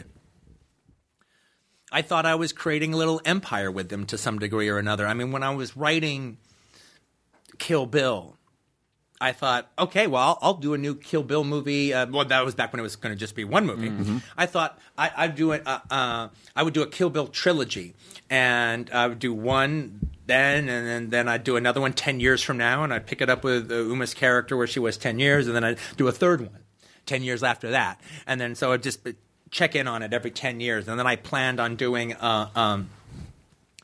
I thought I was creating a little empire with them to some degree or another. When I was writing Kill Bill, I thought, okay, well, I'll do a new Kill Bill movie. That was back when it was going to just be one movie. Mm-hmm. I thought I would do a Kill Bill trilogy, and I would do one then, and then I'd do another one 10 years from now, and I'd pick it up with Uma's character where she was 10 years, and then I'd do a third one 10 years after that. And then so I'd just check in on it every 10 years. And then I planned on doing a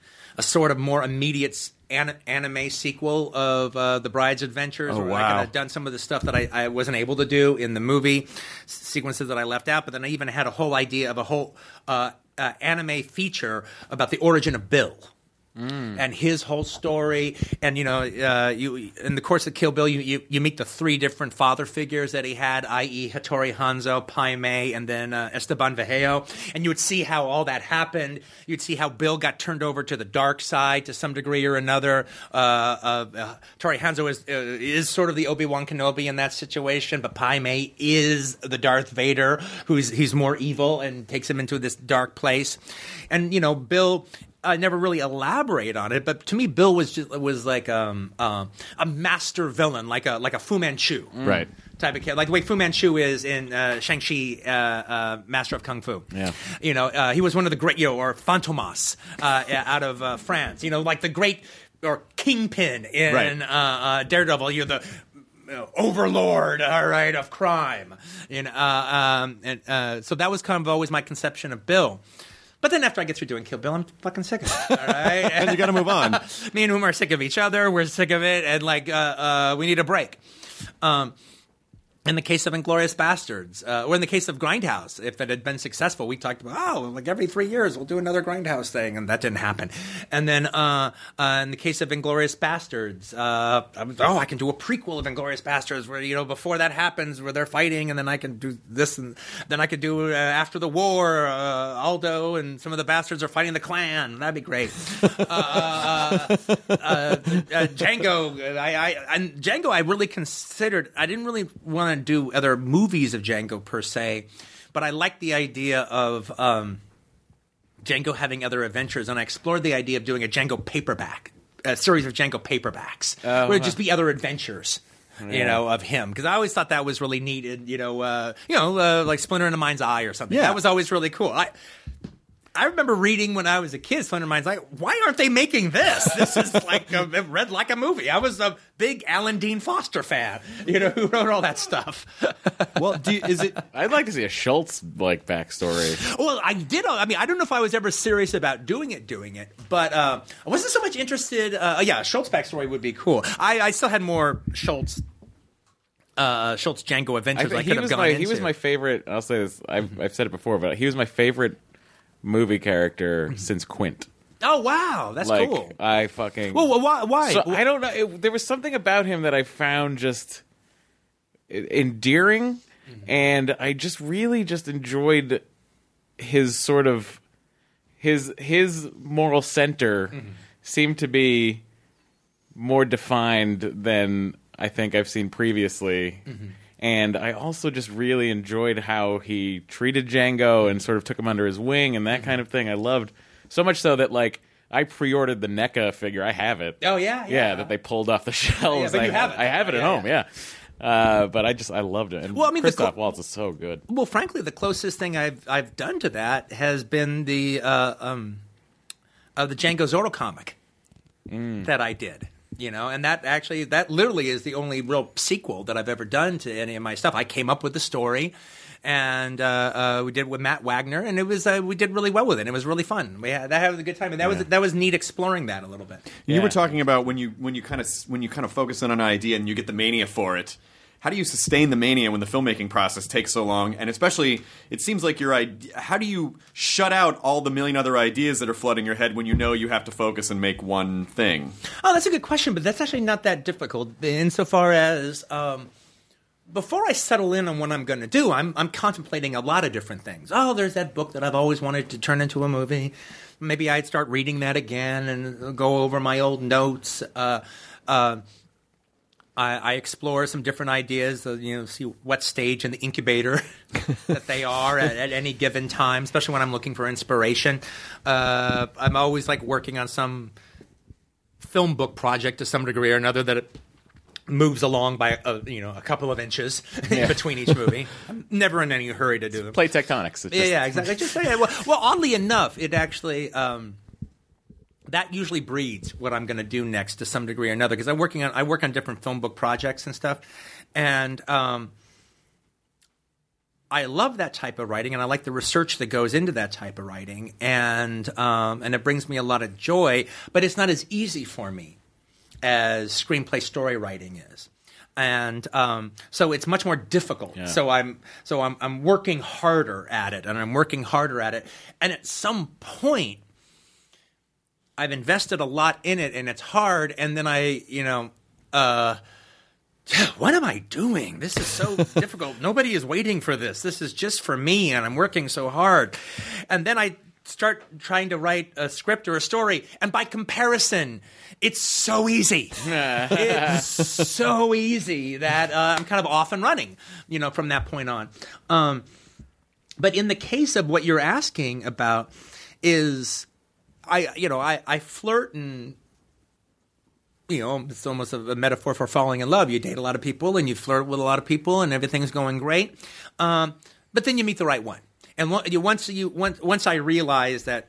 a sort of more immediate anime sequel of The Bride's Adventures. Oh, where wow. I could have done some of the stuff that I wasn't able to do in the movie, sequences that I left out. But then I even had a whole idea of a whole anime feature about the origin of Bill. And his whole story, and you in the course of Kill Bill, you meet the 3 different father figures that he had, i.e., Hattori Hanzo, Pai Mei, and then Esteban Vallejo. And you would see how all that happened. You'd see how Bill got turned over to the dark side to some degree or another. Hattori Hanzo is sort of the Obi-Wan Kenobi in that situation, but Pai Mei is the Darth Vader, he's more evil and takes him into this dark place. And Bill. I never really elaborate on it, but to me, Bill was like a master villain, like a Fu Manchu, right? Type of kid, like the way Fu Manchu is in Shang-Chi, Master of Kung Fu. Yeah, he was one of the great, or Fantomas out of France. Like the great or Kingpin in Daredevil. You're the overlord, all right, of crime. So that was kind of always my conception of Bill. But then after I get through doing Kill Bill, I'm fucking sick of it. All right? And you got to move on. Me and Uma are sick of each other. We're sick of it. And, we need a break. In the case of Inglourious Bastards, or in the case of Grindhouse, if it had been successful, we talked about, every 3 years we'll do another Grindhouse thing, and that didn't happen. And then in the case of Inglourious Bastards, I can do a prequel of Inglourious Bastards where, before that happens, where they're fighting, and then I can do this, and then I could do after the war, Aldo and some of the bastards are fighting the Klan. That'd be great. Django, Django, I really considered, I didn't really want to do other movies of Django per se, but I liked the idea of Django having other adventures, and I explored the idea of doing a Django paperback, a series of Django paperbacks, where it'd just be other adventures. Of him, because I always thought that was really needed. Like Splinter in the Mind's Eye or something. Yeah. That was always really cool. I remember reading when I was a kid, Splinter in the Mind's Eye. Why aren't they making this? This is it read like a movie. I was a big Alan Dean Foster fan, who wrote all that stuff. Well, I'd like to see a Schultz backstory. Well, I did. I mean, I don't know if I was ever serious about doing it, but I wasn't so much interested. A Schultz backstory would be cool. I still had more Schultz Django adventures I could have gone into. He was my favorite. I'll say this. I've said it before, but he was my favorite movie character since Quint. Oh wow, that's cool. I fucking. Well, why? So, I don't know. There was something about him that I found just endearing, and I just really just enjoyed his sort of his moral center seemed to be more defined than I think I've seen previously. And I also just really enjoyed how he treated Django and sort of took him under his wing and that kind of thing. I loved so much so that I pre-ordered the NECA figure. I have it. Oh yeah. That they pulled off the shelves. But you have it. I have it at home. Yeah. But I loved it. And Christoph Waltz is so good. Well, frankly, the closest thing I've done to that has been the Django Zorro comic that I did. And that literally is the only real sequel that I've ever done to any of my stuff. I came up with the story, and we did it with Matt Wagner, and it was we did really well with it. It was really fun. We had a good time, and that was neat exploring that a little bit. You were talking about when you kind of focus on an idea and you get the mania for it. How do you sustain the mania when the filmmaking process takes so long? And especially, it seems like how do you shut out all the million other ideas that are flooding your head when you know you have to focus and make one thing? Oh, that's a good question, but that's actually not that difficult insofar as before I settle in on what I'm going to do, I'm contemplating a lot of different things. Oh, there's that book that I've always wanted to turn into a movie. Maybe I'd start reading that again and go over my old notes. I explore some different ideas, see what stage in the incubator that they are at any given time, especially when I'm looking for inspiration. I'm always working on some film book project to some degree or another that it moves along by a couple of inches between each movie. I'm never in any hurry to do them. Play tectonics. Exactly. Well, oddly enough, it actually. That usually breeds what I'm going to do next to some degree or another, because I work on different film book projects and stuff, and I love that type of writing, and I like the research that goes into that type of writing, and it brings me a lot of joy. But it's not as easy for me as screenplay story writing is, and so it's much more difficult. Yeah. So I'm working harder at it, and at some point, I've invested a lot in it, and it's hard, and then what am I doing? This is so difficult. Nobody is waiting for this. This is just for me, and I'm working so hard. And then I start trying to write a script or a story, and by comparison, it's so easy. It's so easy that I'm kind of off and running, from that point on. But in the case of what you're asking about is, I flirt and it's almost a metaphor for falling in love. You date a lot of people and you flirt with a lot of people and everything's going great. But then you meet the right one. And once I realize that,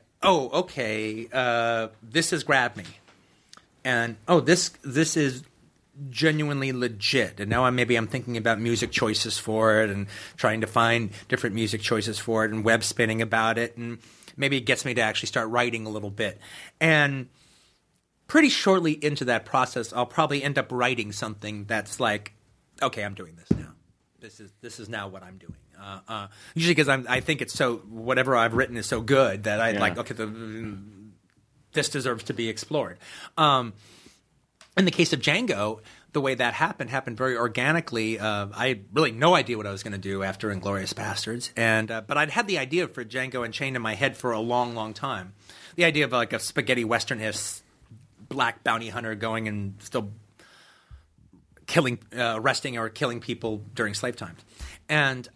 this has grabbed me. And, this is genuinely legit. And now I'm thinking about music choices for it and trying to find different music choices for it and web spinning about it. And maybe it gets me to actually start writing a little bit. And pretty shortly into that process, I'll probably end up writing something that's like, okay, I'm doing this now. This is now what I'm doing. Usually because I think it's whatever I've written is so good that I like, okay, this deserves to be explored. In the case of Django, the way that happened very organically. I had really no idea what I was going to do after Inglourious Bastards, but I'd had the idea for Django Unchained in my head for a long, long time. The idea of like a spaghetti western-ish black bounty hunter going and still arresting or killing people during slave times, and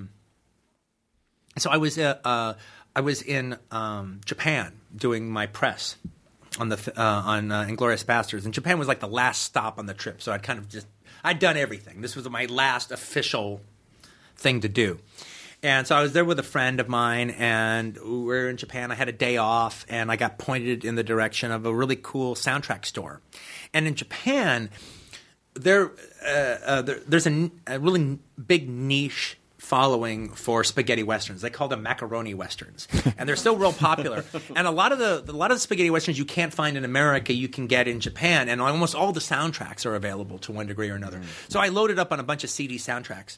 so I was in Japan doing my press on Inglourious Bastards, and Japan was like the last stop on the trip. So I'd done everything. This was my last official thing to do. And so I was there with a friend of mine, and we were in Japan. I had a day off, and I got pointed in the direction of a really cool soundtrack store. And in Japan, there's a really big niche following for spaghetti westerns. They call them macaroni westerns, and they're still real popular. And a lot of the spaghetti westerns you can't find in America, you can get in Japan, and almost all the soundtracks are available to one degree or another. So I loaded up on a bunch of CD soundtracks.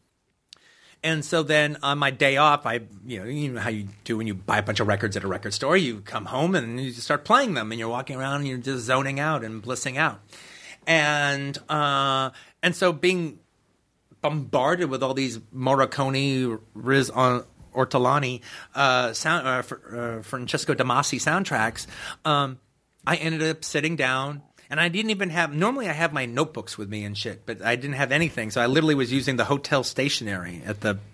And so then on my day off, you know how you do when you buy a bunch of records at a record store, you come home and you just start playing them, and you're walking around and you're just zoning out and blissing out. And so being bombarded with all these Morricone, Riz Ortolani, Francesco Damasi soundtracks, I ended up sitting down. And I didn't even have – normally I have my notebooks with me and shit, but I didn't have anything. So I literally was using the hotel stationery at the,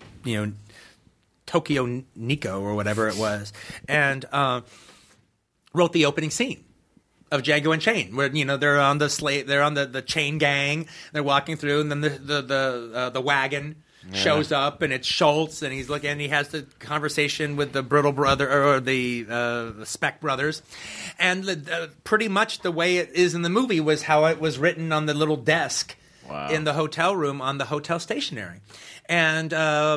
Tokyo Nikko or whatever it was, and wrote the opening scene of Django Unchained, where, they're on the chain gang. They're walking through, and then the wagon shows up, and it's Schultz, and he's looking, and he has the conversation with the Brittle brother or the Speck brothers, and pretty much the way it is in the movie was how it was written on the little desk in the hotel room on the hotel stationery, and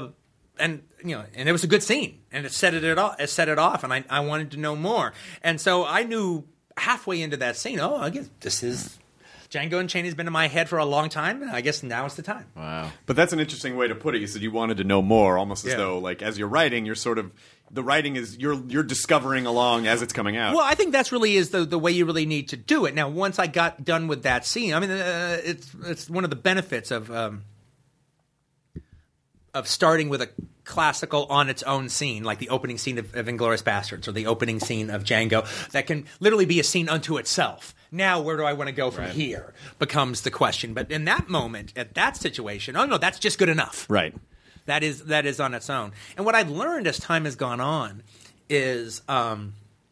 it was a good scene, and it set it off, and I wanted to know more, and so I knew halfway into that scene, I guess this is. Django Unchained has been in my head for a long time, and I guess now is the time. Wow. But that's an interesting way to put it. You said you wanted to know more, almost as though, like, as you're writing, you're sort of – the writing is – you're discovering along as it's coming out. Well, I think that's really is the way you really need to do it. Now, once I got done with that scene, I mean, it's one of the benefits of starting with a classical on its own scene, like the opening scene of Inglourious Bastards or the opening scene of Django, that can literally be a scene unto itself. Now, where do I want to go from here becomes the question. But in that moment, at that situation, no, that's just good enough. Right. That is on its own. And what I've learned as time has gone on is for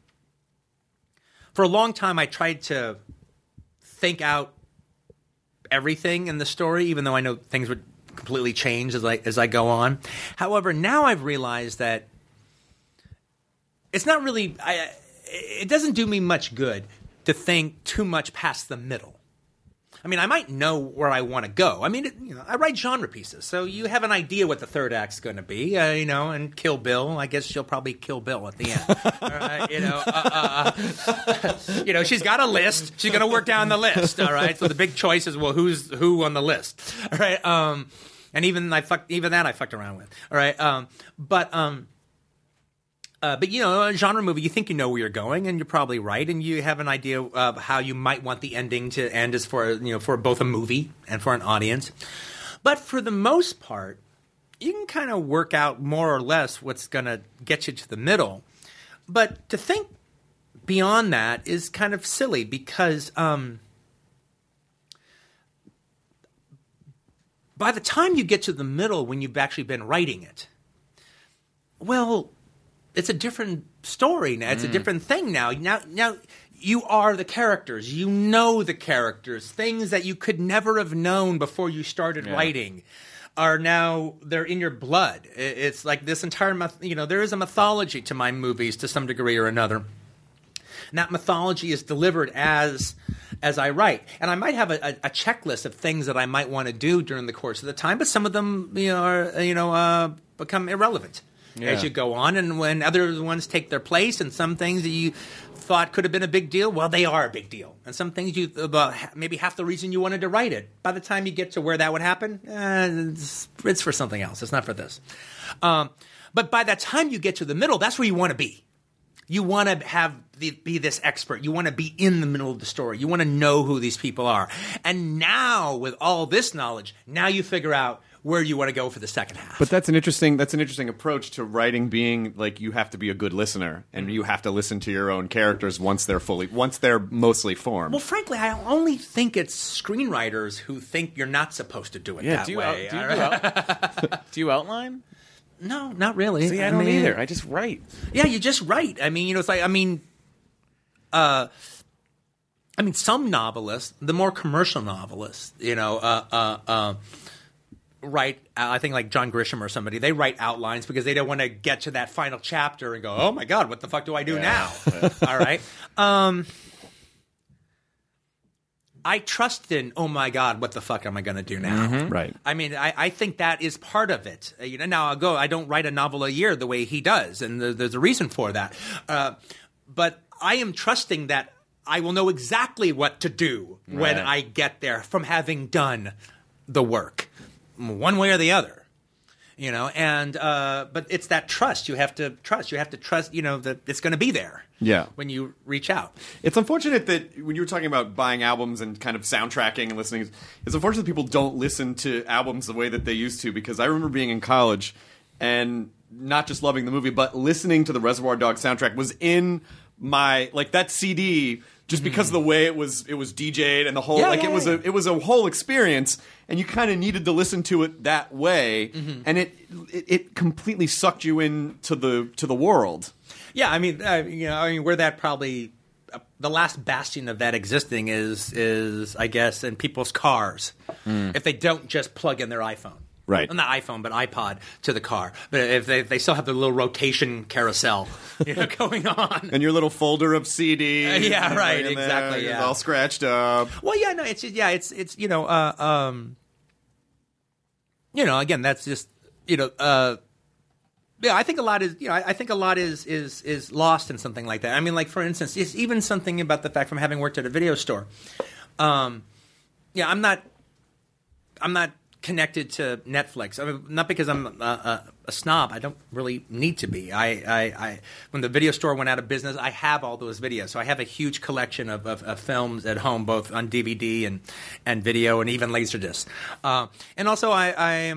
a long time I tried to think out everything in the story, even though I know things would completely change as I go on. However, now I've realized that it's not really it doesn't do me much good to think too much past the middle. I mean, I might know where I want to go. I mean, I write genre pieces, so you have an idea what the third act's going to be, and Kill Bill. I guess she'll probably kill Bill at the end. All right, she's got a list. She's going to work down the list. All right, so the big choice is, well, who's who on the list? All right, and even that I fucked around with. All right, but a genre movie, you think you know where you're going, and you're probably right, and you have an idea of how you might want the ending to end as for both a movie and for an audience. But for the most part, you can kind of work out more or less what's going to get you to the middle. But to think beyond that is kind of silly because by the time you get to the middle when you've actually been writing it, well, it's a different story now. It's a different thing now. Now you are the characters. You know the characters. Things that you could never have known before you started writing are now, they're in your blood. It's like this entire, there is a mythology to my movies to some degree or another. And that mythology is delivered as I write. And I might have a checklist of things that I might want to do during the course of the time, but some of them, become irrelevant. As you go on, and when other ones take their place, and some things that you thought could have been a big deal, well, they are a big deal. And some things maybe half the reason you wanted to write it, by the time you get to where that would happen, it's for something else. It's not for this. But by the time you get to the middle, that's where you want to be. You want to be this expert. You want to be in the middle of the story. You want to know who these people are. And now, with all this knowledge, now you figure out where you want to go for the second half. But that's an interesting approach to writing, being like, you have to be a good listener and you have to listen to your own characters once they're mostly formed. Well, frankly, I only think it's screenwriters who think you're not supposed to do it that way. Do you outline? No, not really. See, I don't either. I just write. Yeah, you just write. I mean, it's like, some novelists, the more commercial novelists, write, I think like John Grisham or somebody, they write outlines because they don't want to get to that final chapter and go, oh my God, what the fuck do I do now? All right. I trust in, oh my God, what the fuck am I going to do now? Mm-hmm. Right. I mean, I think that is part of it. Now I don't write a novel a year the way he does, and there's a reason for that. But I am trusting that I will know exactly what to do when I get there from having done the work, one way or the other. But it's that trust. You have to trust. That it's going to be there. Yeah. When you reach out. It's unfortunate that when you were talking about buying albums and kind of soundtracking and listening, it's unfortunate that people don't listen to albums the way that they used to, because I remember being in college and not just loving the movie, but listening to the Reservoir Dogs soundtrack was in my, like, that CD, just because of the way it was DJ'd and the whole, it was a whole experience, and you kind of needed to listen to it that way, and it completely sucked you into the world. Yeah, I mean, where that probably the last bastion of that existing is I guess in people's cars, if they don't just plug in their iPhone. Right. Well, not iPhone, but iPod to the car. But if they still have the little rotation carousel going on. And your little folder of CDs. Yeah, right, exactly. It's all scratched up. Well, yeah, no, it's again, that's just, I think a lot is lost in something like that. I mean, like, for instance, it's even something about the fact from having worked at a video store. I'm not connected to Netflix. I mean, not because I'm a snob. I don't really need to be. I when the video store went out of business, I have all those videos. So I have a huge collection of films at home, both on DVD and video, and even Laserdisc. And also, I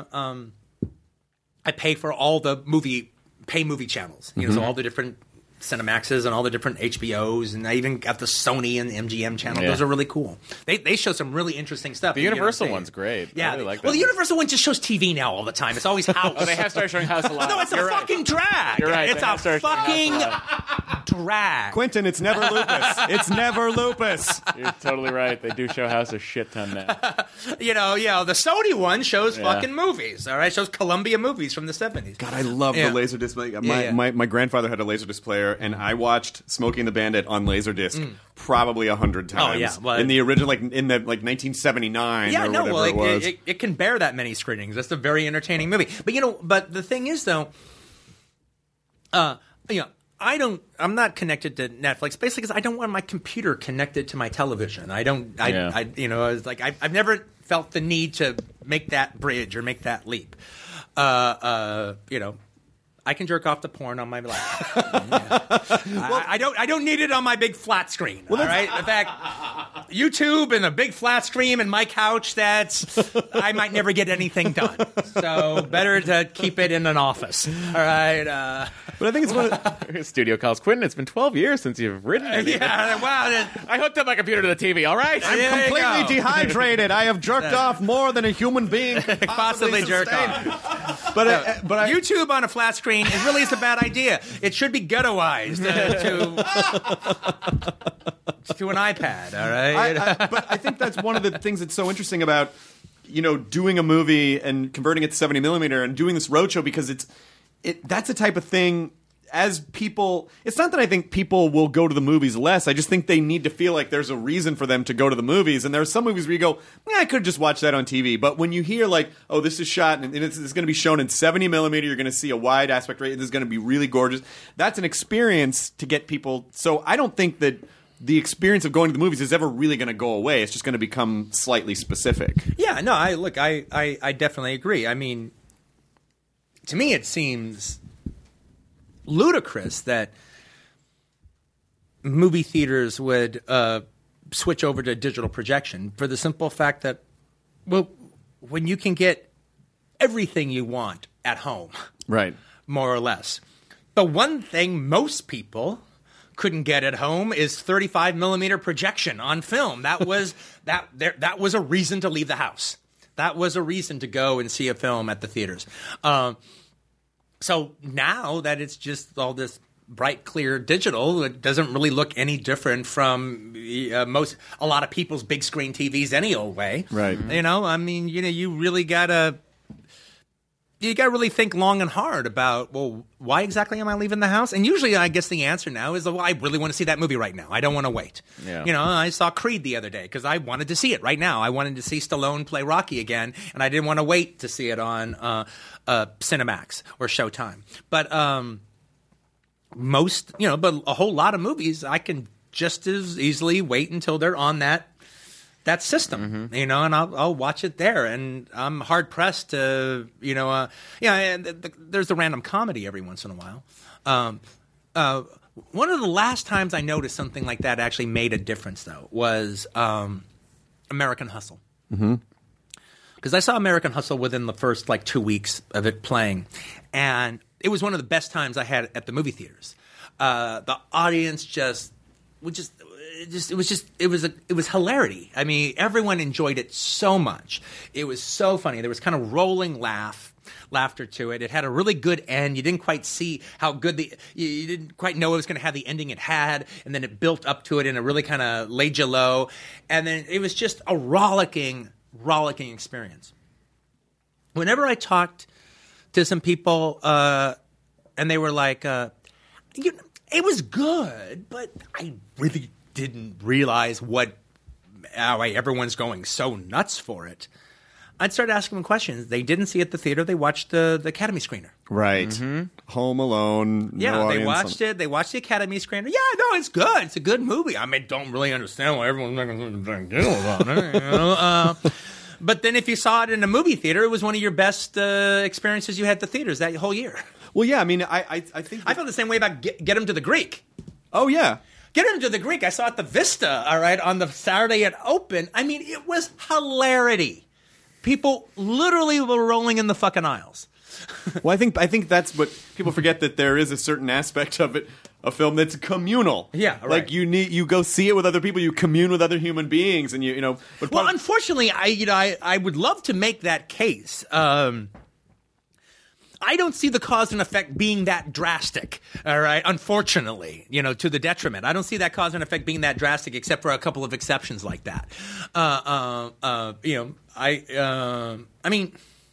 pay for all the movie channels. So all the different Cinemaxes and all the different HBOs, and I even got the Sony and MGM channel. Those are really cool. They show some really interesting stuff. The Universal one's great. Yeah, I really like that. Well, the Universal one just shows TV now all the time. It's always House. They have started showing House a lot. No, it's a fucking drag. You're right. It's a fucking drag. Quentin, it's never lupus. It's never lupus. You're totally right. They do show House a shit ton now. The Sony one shows fucking movies. All right, shows Columbia movies from the 70s. God, I love the Laserdisc. My grandfather had a Laserdisc player, and I watched Smokey and the Bandit on Laserdisc probably 100 times. Oh yeah, well, in the original, in the 1979. Yeah, or whatever it was. It can bear that many screenings. That's a very entertaining movie. But the thing is though, I'm not connected to Netflix basically because I don't want my computer connected to my television. I've never felt the need to make that bridge or make that leap. I can jerk off to porn on my laptop. I don't need it on my big flat screen. All right. In fact, YouTube and a big flat screen and my couch. I might never get anything done. So better to keep it in an office. All right. But I think it's one of Studio calls Quentin. It's been 12 years since you've written anything. Yeah. Wow. I hooked up my computer to the TV. All right. I'm completely dehydrated. I have jerked off more than a human being could possibly jerk off. But YouTube on a flat screen, it really is a bad idea. It should be ghettoized to an iPad, all right? But I think that's one of the things that's so interesting about, doing a movie and converting it to 70 millimeter and doing this roadshow because that's a type of thing as people, it's not that I think people will go to the movies less. I just think they need to feel like there's a reason for them to go to the movies. And there are some movies where you go, I could just watch that on TV. But when you hear this is shot and it's going to be shown in 70 millimeter, you're going to see a wide aspect rate. This is going to be really gorgeous. That's an experience to get people. So I don't think that the experience of going to the movies is ever really going to go away. It's just going to become slightly specific. Yeah, no, I definitely agree. I mean, to me, it seems ludicrous that movie theaters would switch over to digital projection for the simple fact that, when you can get everything you want at home, right, more or less. The one thing most people couldn't get at home is 35 millimeter projection on film. That was that was a reason to leave the house. That was a reason to go and see a film at the theaters. So now that it's just all this bright, clear digital, it doesn't really look any different from a lot of people's big screen TVs any old way. Right. You really gotta really think long and hard about, why exactly am I leaving the house? And usually I guess the answer now is, I really want to see that movie right now. I don't want to wait. Yeah. I saw Creed the other day because I wanted to see it right now. I wanted to see Stallone play Rocky again, and I didn't want to wait to see it on Cinemax or Showtime. But but a whole lot of movies I can just as easily wait until they're on that system, and I'll watch it there. And I'm hard pressed to, there's the random comedy every once in a while. One of the last times I noticed something like that actually made a difference, though, was American Hustle. Mm-hmm. Because I saw American Hustle within the first 2 weeks of it playing, and it was one of the best times I had at the movie theaters. The audience it was hilarity. I mean, everyone enjoyed it so much. It was so funny. There was kind of rolling laughter to it. It had a really good end. You didn't quite see how good you didn't quite know it was going to have the ending it had, and then it built up to it and it really kind of laid you low. And then it was just a rollicking experience. Whenever I talked to some people, and they were like, it was good, but I really didn't realize how everyone's going so nuts for it. I'd start asking them questions. They didn't see it at the theater. They watched the Academy screener. Right. Mm-hmm. Home Alone. Yeah, they watched it. They watched the Academy screener. Yeah, no, it's good. It's a good movie. I mean, don't really understand why everyone's making such a big deal about it. But then if you saw it in a movie theater, it was one of your best experiences you had at the theaters that whole year. Well, yeah, I mean, I think... I felt the same way about Get 'Em to the Greek. Oh, yeah. Get 'Em to the Greek. I saw it at the Vista, all right, on the Saturday it opened. I mean, it was hilarity. People literally were rolling in the fucking aisles. Well, I think that's what people forget, that there is a certain aspect of it, a film that's communal. Yeah, right. Like you go see it with other people, you commune with other human beings, and you know. But unfortunately, I would love to make that case. I don't see the cause and effect being that drastic, all right? Unfortunately, to the detriment. I don't see that cause and effect being that drastic except for a couple of exceptions like that. I mean,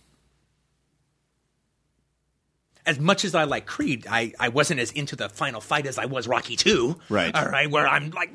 as much as I like Creed, I wasn't as into the final fight as I was Rocky 2. Right. All right, where I'm like,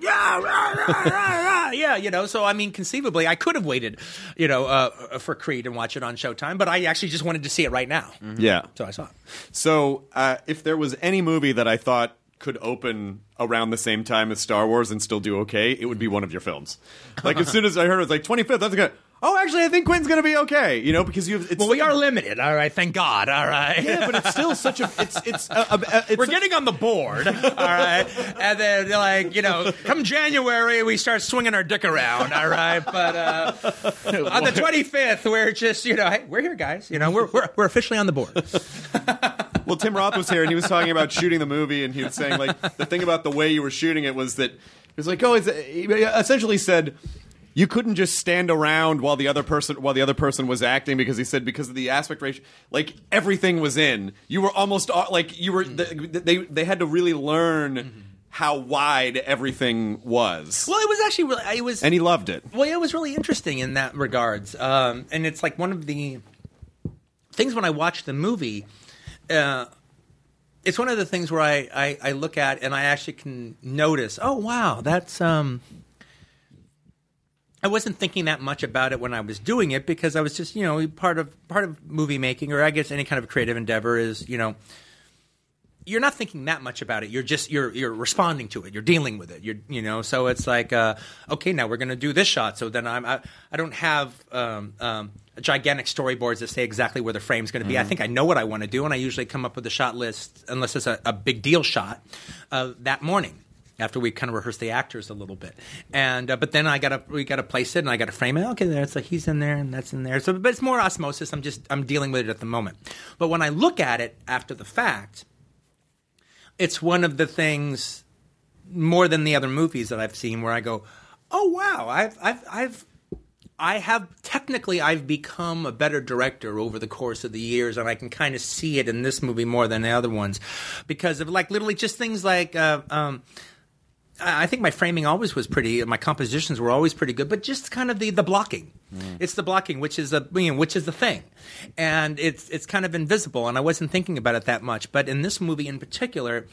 yeah, so I mean, conceivably, I could have waited, for Creed and watch it on Showtime, but I actually just wanted to see it right now. Mm-hmm. Yeah. So I saw it. So if there was any movie that I thought could open around the same time as Star Wars and still do okay, it would be one of your films. Like, as soon as I heard it was like 25th, I was like, oh, actually, I think Quinn's going to be okay, because we are limited, all right, thank God, all right. Yeah, but it's still such a, it's we're getting on the board, all right, and then, come January, we start swinging our dick around, all right, but on the 25th, we're just, hey, we're here, guys, we're officially on the board. Well, Tim Roth was here, and he was talking about shooting the movie, and he was saying, like, the thing about the way you were shooting it was that, he was like, he essentially said, you couldn't just stand around while the other person was acting, because he said because of the aspect ratio, like everything was in. You were almost like you were. They had to really learn how wide everything was. Well, it was actually really. And he loved it. Well, it was really interesting in that regards, and it's like one of the things when I watch the movie. It's one of the things where I look at and I actually can notice. Oh wow, that's I wasn't thinking that much about it when I was doing it because I was just, part of movie making, or I guess any kind of creative endeavor is, you're not thinking that much about it. You're just you're responding to it. You're dealing with it. So it's like, okay, now we're going to do this shot. So then I don't have gigantic storyboards that say exactly where the frame's going to be. I think I know what I want to do, and I usually come up with a shot list, unless it's a big deal shot, that morning. After we kind of rehearse the actors a little bit, and but then we gotta place it, and I gotta frame it. Okay, there it's like he's in there, and that's in there. So, but it's more osmosis. I'm dealing with it at the moment. But when I look at it after the fact, it's one of the things more than the other movies that I've seen where I go, oh wow, I've become a better director over the course of the years, and I can kind of see it in this movie more than the other ones because of like literally just things like. I think my framing always was pretty. My compositions were always pretty good, but just kind of the blocking. It's the blocking, which is the thing, and it's kind of invisible. And I wasn't thinking about it that much, but in this movie in particular,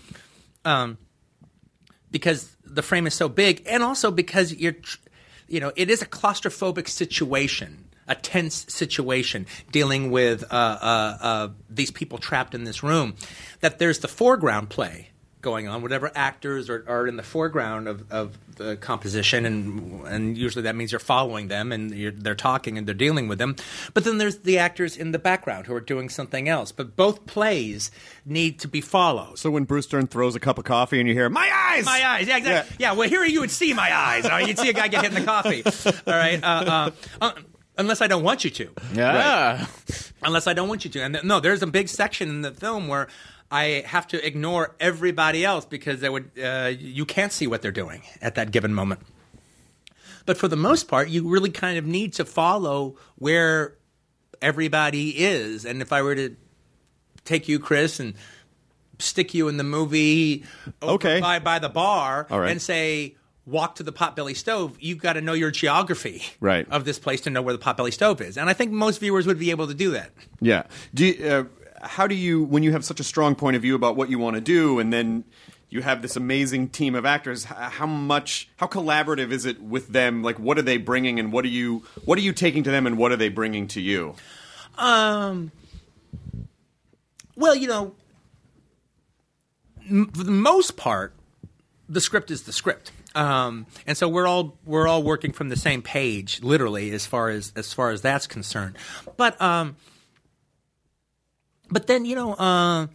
because the frame is so big, and also because it is a claustrophobic situation. A tense situation dealing with these people trapped in this room. That there's the foreground play going on, whatever actors are in the foreground of the composition, and usually that means you're following them and they're talking and they're dealing with them. But then there's the actors in the background who are doing something else. But both plays need to be followed. So when Bruce Dern throws a cup of coffee and you hear, my eyes! My eyes, yeah, exactly. Yeah, well, here you would see my eyes. You'd see a guy get hit in the coffee. All right, unless I don't want you to. Yeah. Right. Unless I don't want you to. And no, there's a big section in the film where I have to ignore everybody else because you can't see what they're doing at that given moment. But for the most part, you really kind of need to follow where everybody is. And if I were to take you, Chris, and stick you in the movie by the bar and say, walk to the Potbelly Stove, you've got to know your geography of this place to know where the Potbelly Stove is. And I think most viewers would be able to do that. Yeah. How do you, when you have such a strong point of view about what you want to do, and then you have this amazing team of actors, how collaborative is it with them? Like, what are they bringing, and what are you taking to them, and what are they bringing to you? Well, for the most part, the script is the script. And so we're all working from the same page, literally, as far as that's concerned. But then,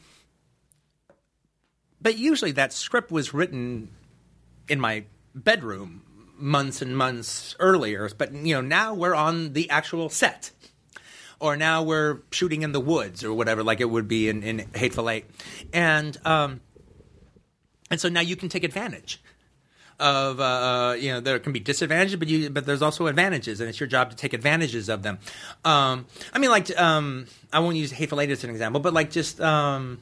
but usually that script was written in my bedroom months and months earlier. But, now we're on the actual set. Or now we're shooting in the woods or whatever, like it would be in Hateful Eight. And so now you can take advantage there can be disadvantages, but there's also advantages, and it's your job to take advantages of them. I won't use Hateful Eight as an example, but like just when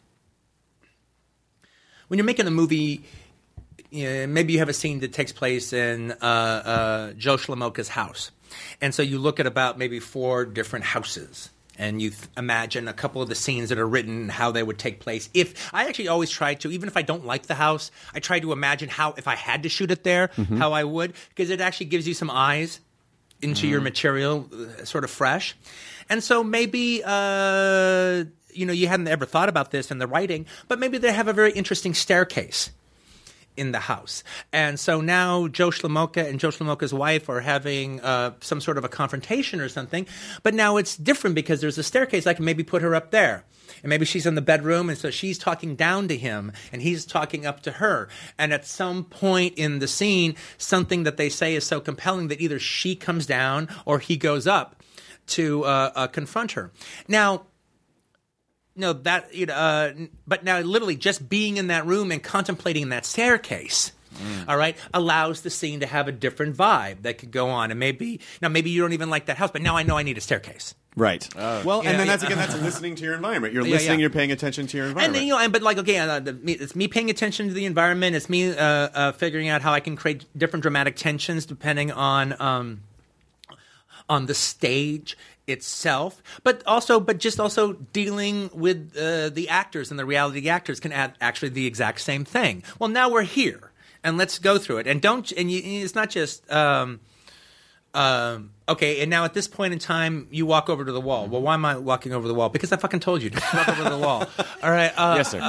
you're making a movie, maybe you have a scene that takes place in Joe Schlemoka's house, and so you look at about maybe 4 different houses. And you imagine a couple of the scenes that are written, how they would take place. If I actually always try to, even if I don't like the house, I try to imagine how, if I had to shoot it there, how I would, because it actually gives you some eyes into your material, sort of fresh. And so maybe, you hadn't ever thought about this in the writing, but maybe they have a very interesting staircase in the house. And so now Joe Schlemoka and Joe Schlemoka's wife are having some sort of a confrontation or something, but now it's different because there's a staircase. I can maybe put her up there. And maybe she's in the bedroom, and so she's talking down to him, and he's talking up to her. And at some point in the scene, something that they say is so compelling that either she comes down or he goes up to confront her. Now, but now literally just being in that room and contemplating that staircase, all right, allows the scene to have a different vibe that could go on. And maybe you don't even like that house, but now I know I need a staircase. Right. That's listening to your environment. You're listening. You're paying attention to your environment. And it's me paying attention to the environment. It's me figuring out how I can create different dramatic tensions depending on the stage itself, but just also dealing with the actors and the reality actors can add actually the exact same thing. Well, now we're here, and let's go through it. And it's not just okay. And now at this point in time, you walk over to the wall. Well, why am I walking over the wall? Because I fucking told you to walk over to the wall. All right. Yes, sir.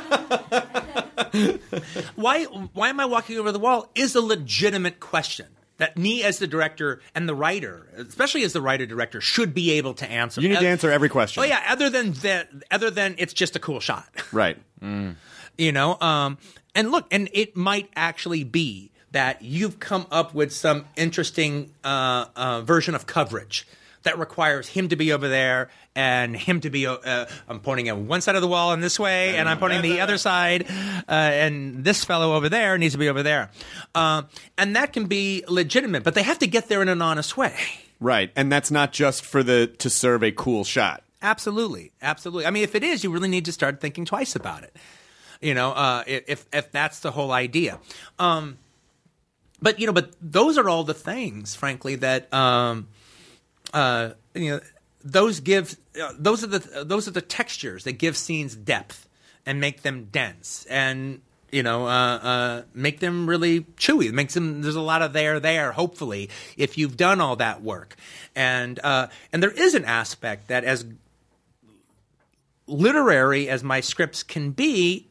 Why am I walking over the wall? Is a legitimate question that me as the director and the writer, especially as the writer-director, should be able to answer. You need to answer every question. Oh, yeah, other than it's just a cool shot. Right. And look, and it might actually be that you've come up with some interesting version of coverage that requires him to be over there and him to be I'm pointing at one side of the wall in this way, and I'm pointing the other side, and this fellow over there needs to be over there. And that can be legitimate, but they have to get there in an honest way. Right, and that's not just to serve a cool shot. Absolutely. I mean, if it is, you really need to start thinking twice about it. If that's the whole idea. But those are all the things, frankly, that those are the textures that give scenes depth and make them dense and make them really chewy. There's a lot of there. Hopefully, if you've done all that work, and there is an aspect that, as literary as my scripts can be,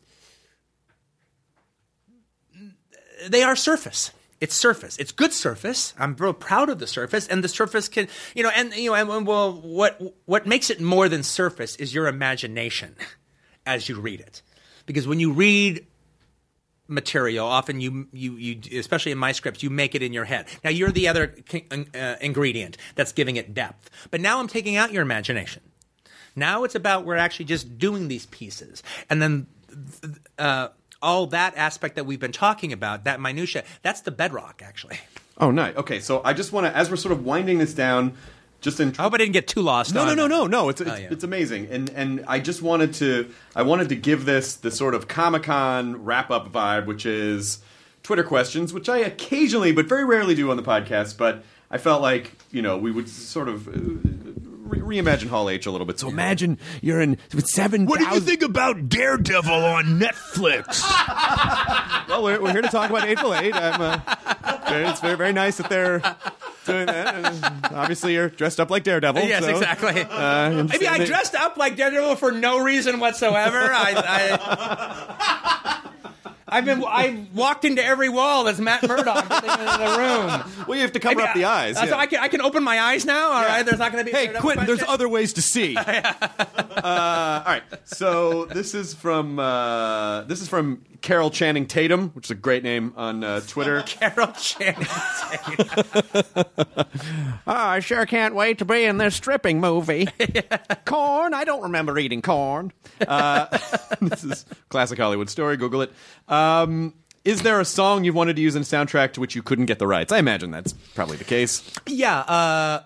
they are surface. It's surface. It's good surface. I'm real proud of the surface, and the surface can, what makes it more than surface is your imagination as you read it, because when you read material, often you especially in my scripts, you make it in your head. Now you're the other ingredient that's giving it depth, but now I'm taking out your imagination. Now it's about we're actually just doing these pieces, and then all that aspect that we've been talking about, that minutia, that's the bedrock, actually. Oh, nice. Okay, so I just want to, as we're sort of winding this down, just in... I hope I didn't get too lost. No. It's amazing, and I just wanted to give this the sort of Comic-Con wrap-up vibe, which is Twitter questions, which I occasionally, but very rarely do on the podcast, but I felt like, we would sort of... reimagine Hall H a little bit. So imagine you're in with 7,000. What do you think about Daredevil on Netflix? Well, we're here to talk about Hateful Eight. It's very, very nice that they're doing that. And obviously, you're dressed up like Daredevil. Yes, so, exactly. Maybe I dressed up like Daredevil for no reason whatsoever. I walked into every wall as Matt Murdock in the room. Well, you have to cover up the eyes. So I can open my eyes now. All right, there's not going to be. Hey, Quentin, there's other ways to see. All right, so this is from Carol Channing Tatum, which is a great name on Twitter. Carol Channing Tatum. I sure can't wait to be in this stripping movie. Corn? I don't remember eating corn. This is classic Hollywood story. Google it. Is there a song you wanted to use in a soundtrack to which you couldn't get the rights? I imagine that's probably the case. Yeah,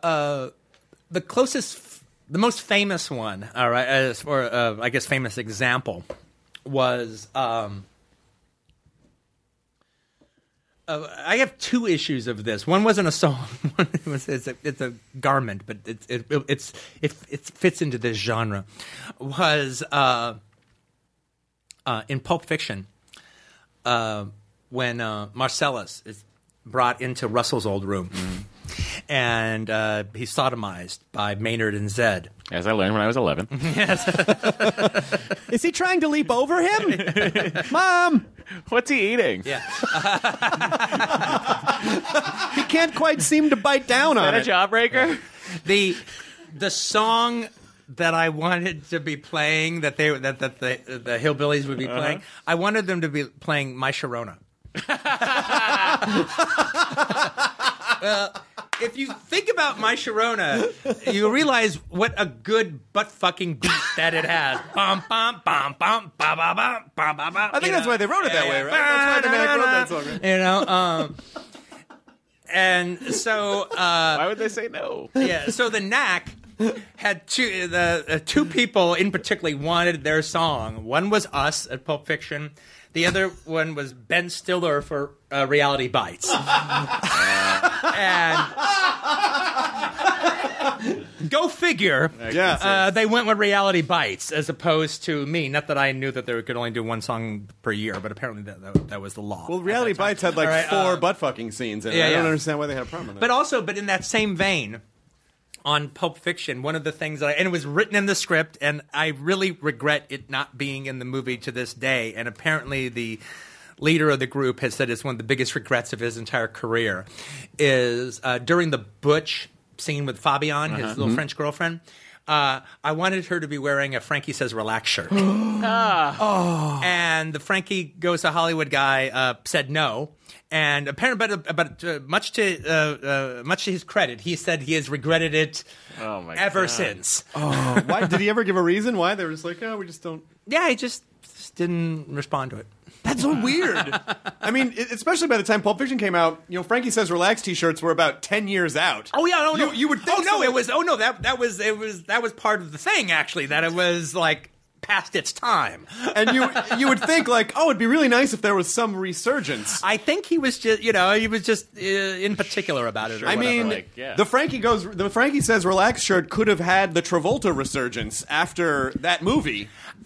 the most famous one, all right, I guess famous example was. I have two issues of this. One wasn't a song; it's a garment, but it fits into this genre. Was in Pulp Fiction when Marcellus is brought into Russell's old room. And he's sodomized by Maynard and Zed. As I learned when I was 11. Yes. Is he trying to leap over him? Mom! What's he eating? Yeah. He can't quite seem to bite down on Is that a jawbreaker? The song that I wanted to be playing, that the hillbillies would be playing, I wanted them to be playing My Sharona. If you think about My Sharona, you realize what a good butt-fucking beat that it has. Bum, bum, bum, bum, ba, ba, bum, ba, ba, ba. I think that's why they wrote it that way, right? That's why the Knack wrote that song, right? You know, and so... why would they say no? Yeah, so the Knack had two people in particular wanted their song. One was us at Pulp Fiction. The other one was Ben Stiller for Reality Bites. And go figure. Yeah. They went with Reality Bites as opposed to me. Not that I knew that they could only do one song per year, but apparently that was the law. Well, Reality Bites had like 4 butt-fucking scenes in it. I don't understand why they had a problem with that. But in that same vein, on Pulp Fiction, one of the things and it was written in the script, and I really regret it not being in the movie to this day, and apparently the leader of the group has said it's one of the biggest regrets of his entire career, is during the Butch scene with Fabian, his little French girlfriend, I wanted her to be wearing a Frankie Says Relax shirt. And the Frankie Goes to Hollywood guy said no. And apparently, but much to his credit, he said he has regretted it ever since. Oh, why did he ever give a reason why? They were just like, we just don't. Yeah, he just didn't respond to it. That's so weird. I mean, especially by the time Pulp Fiction came out, Frankie Says Relax T-shirts were about 10 years out. Oh yeah, no, you would think. That was part of the thing actually. That it was like past its time. And you would think like, it'd be really nice if there was some resurgence. I think he was just, in particular about it. Or I mean, the Frankie Says Relax shirt could have had the Travolta resurgence after that movie.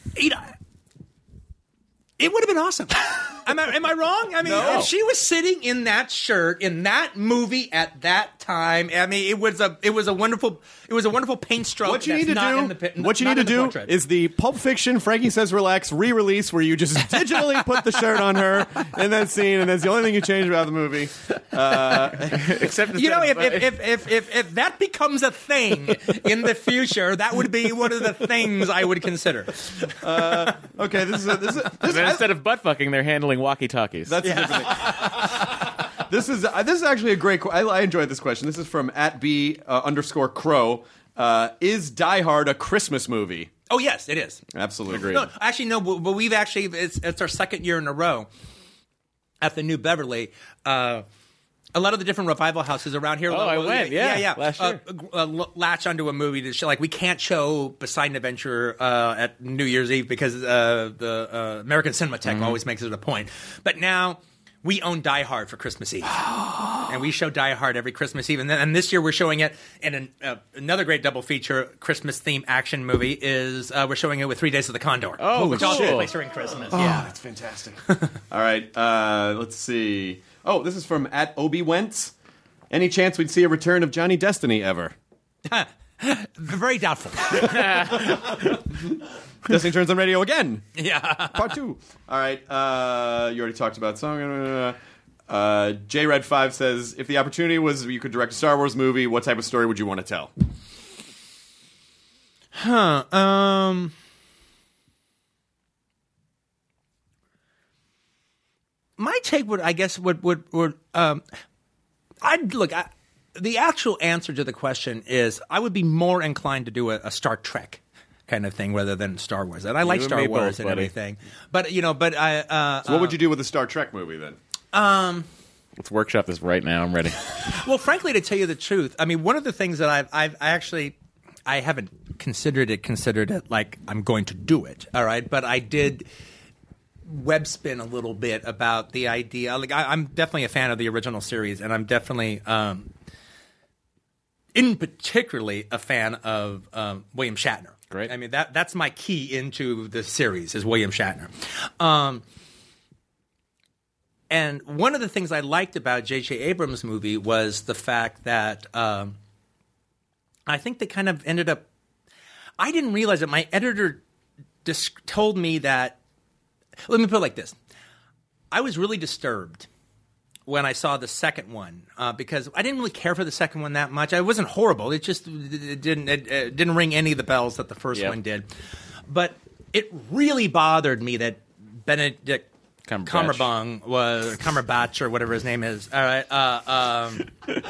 It would have been awesome. Am I wrong? I mean, if she was sitting in that shirt in that movie at that time, I mean, it was a wonderful paint stroke. What you need to do is the Pulp Fiction Frankie Says Relax re-release where you just digitally put the shirt on her in that scene, and that's the only thing you change about the movie. Except if that becomes a thing in the future, that would be one of the things I would consider. Okay, this is instead of butt fucking, they're handling walkie-talkies. That's a different thing. This is actually a great. I enjoyed this question. This is from @B_Crow. Is Die Hard a Christmas movie? Oh yes, it is. Absolutely. Agreed. No, actually, no. But we've actually it's our second year in a row at the New Beverly. A lot of the different revival houses around here. I went. Yeah. Last year. Latch onto a movie to show. Like we can't show Poseidon Adventure at New Year's Eve because the American Cinematheque always makes it a point. But now we own Die Hard for Christmas Eve, and we show Die Hard every Christmas Eve. And this year we're showing it in another great double feature Christmas theme action movie. We're showing it with 3 Days of the Condor. Which also takes place during Christmas. Yeah, that's fantastic. All right, let's see. Oh, this is from @ObiWentz. Any chance we'd see a return of Johnny Destiny ever? Very doubtful. Destiny turns on radio again. Yeah. Part 2. All right. You already talked about song. JRed5 says, if the opportunity was you could direct a Star Wars movie, what type of story would you want to tell? My take would, I guess, the actual answer to the question is I would be more inclined to do a Star Trek kind of thing rather than Star Wars. And I like and Star me Wars both, and buddy. everything. But, I... So what would you do with a Star Trek movie then? Let's workshop this right now. I'm ready. Well, frankly, to tell you the truth, I mean, one of the things that I haven't considered it like I'm going to do it, all right? But I did web spin a little bit about the idea. Like, I'm definitely a fan of the original series, and I'm definitely, in particularly, a fan of William Shatner. Great. I mean, that's my key into the series is William Shatner. And one of the things I liked about J.J. Abrams' movie was the fact that I think they kind of ended up – I didn't realize it. My editor told me that – let me put it like this. I was really disturbed when I saw the second one because I didn't really care for the second one that much. It wasn't horrible. It just it didn't ring any of the bells that the first one did. But it really bothered me that Benedict Cumberbatch or whatever his name is, all right,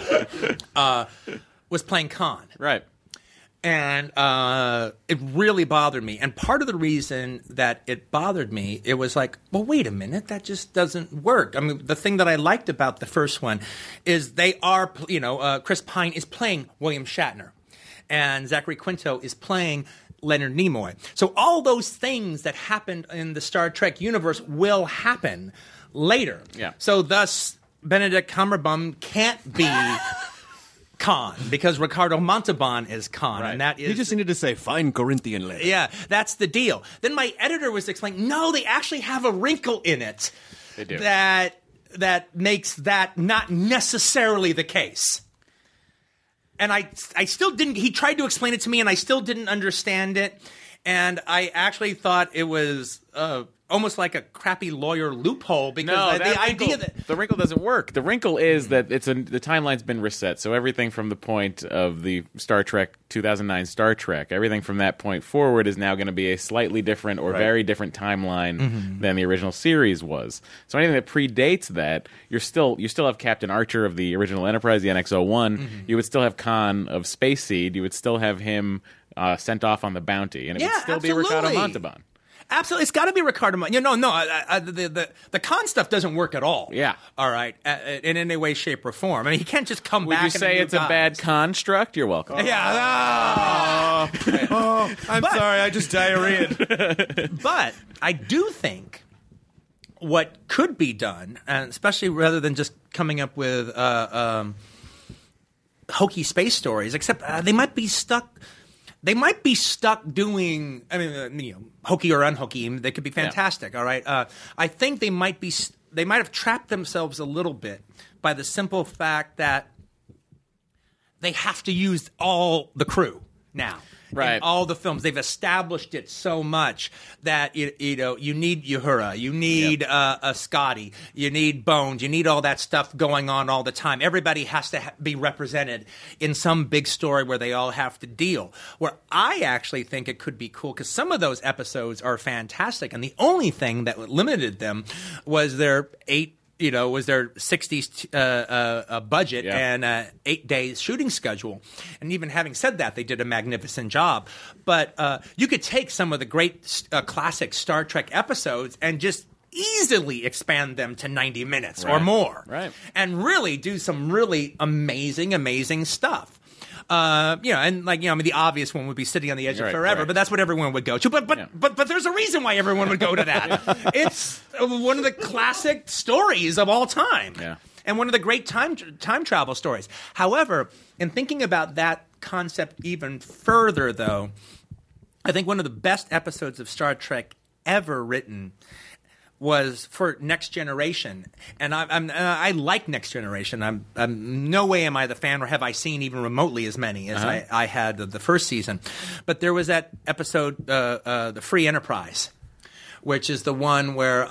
was playing Khan. Right. And it really bothered me. And part of the reason that it bothered me, it was like, well, wait a minute, that just doesn't work. I mean, the thing that I liked about the first one is they are, Chris Pine is playing William Shatner. And Zachary Quinto is playing Leonard Nimoy. So all those things that happened in the Star Trek universe will happen later. Yeah. So thus, Benedict Cumberbatch can't be Khan because Ricardo Montalban is Khan, Right. and that is He just needed to say fine Corinthian lady. yeah, that's the deal. Then my editor was explaining, no, they actually have a wrinkle in it They do. that makes that not necessarily the case. And I still didn't. He tried to explain it to me, and I still didn't understand it. And I actually thought it was almost like a crappy lawyer loophole because the idea that the wrinkle doesn't work. The wrinkle is that the timeline's been reset. So everything from the point of the Star Trek 2009 Star Trek, everything from that point forward is now going to be a slightly different or very different timeline than the original series was. So anything that predates that, you still have Captain Archer of the original Enterprise, the NX-01. You would still have Khan of Space Seed. You would still have him sent off on the bounty, and it would still be Ricardo Montalban. Absolutely, it's got to be Ricardo. The Khan stuff doesn't work at all. Yeah, all right, in any way, shape, or form. I mean, he can't just come Would back. Would you say it's a bad construct? You're welcome. Yeah. I'm sorry, I just diarrheaed. But I do think what could be done, and especially rather than just coming up with hokey space stories, except they might be stuck. They might be stuck doing, hokey or unhokey. They could be fantastic. Yeah. All right. I think they might have trapped themselves a little bit by the simple fact that they have to use all the crew now. Right. In all the films, they've established it so much that you need Uhura, you need a Scotty, you need Bones, you need all that stuff going on all the time. Everybody has to be represented in some big story where they all have to deal. Where I actually think it could be cool because some of those episodes are fantastic, and the only thing that limited them was their 60s budget and 8 days shooting schedule. And even having said that, they did a magnificent job. But you could take some of the great classic Star Trek episodes and just easily expand them to 90 minutes or more. Right. And really do some really amazing stuff. The obvious one would be Sitting on the Edge of Forever, right. but that's what everyone would go to. But there's a reason why everyone would go to that. It's one of the classic stories of all time, and one of the great time travel stories. However, in thinking about that concept even further, though, I think one of the best episodes of Star Trek ever written was for Next Generation, and I like Next Generation. I'm no way am I the fan, or have I seen even remotely as many as I had the first season. But there was that episode, the Free Enterprise, which is the one where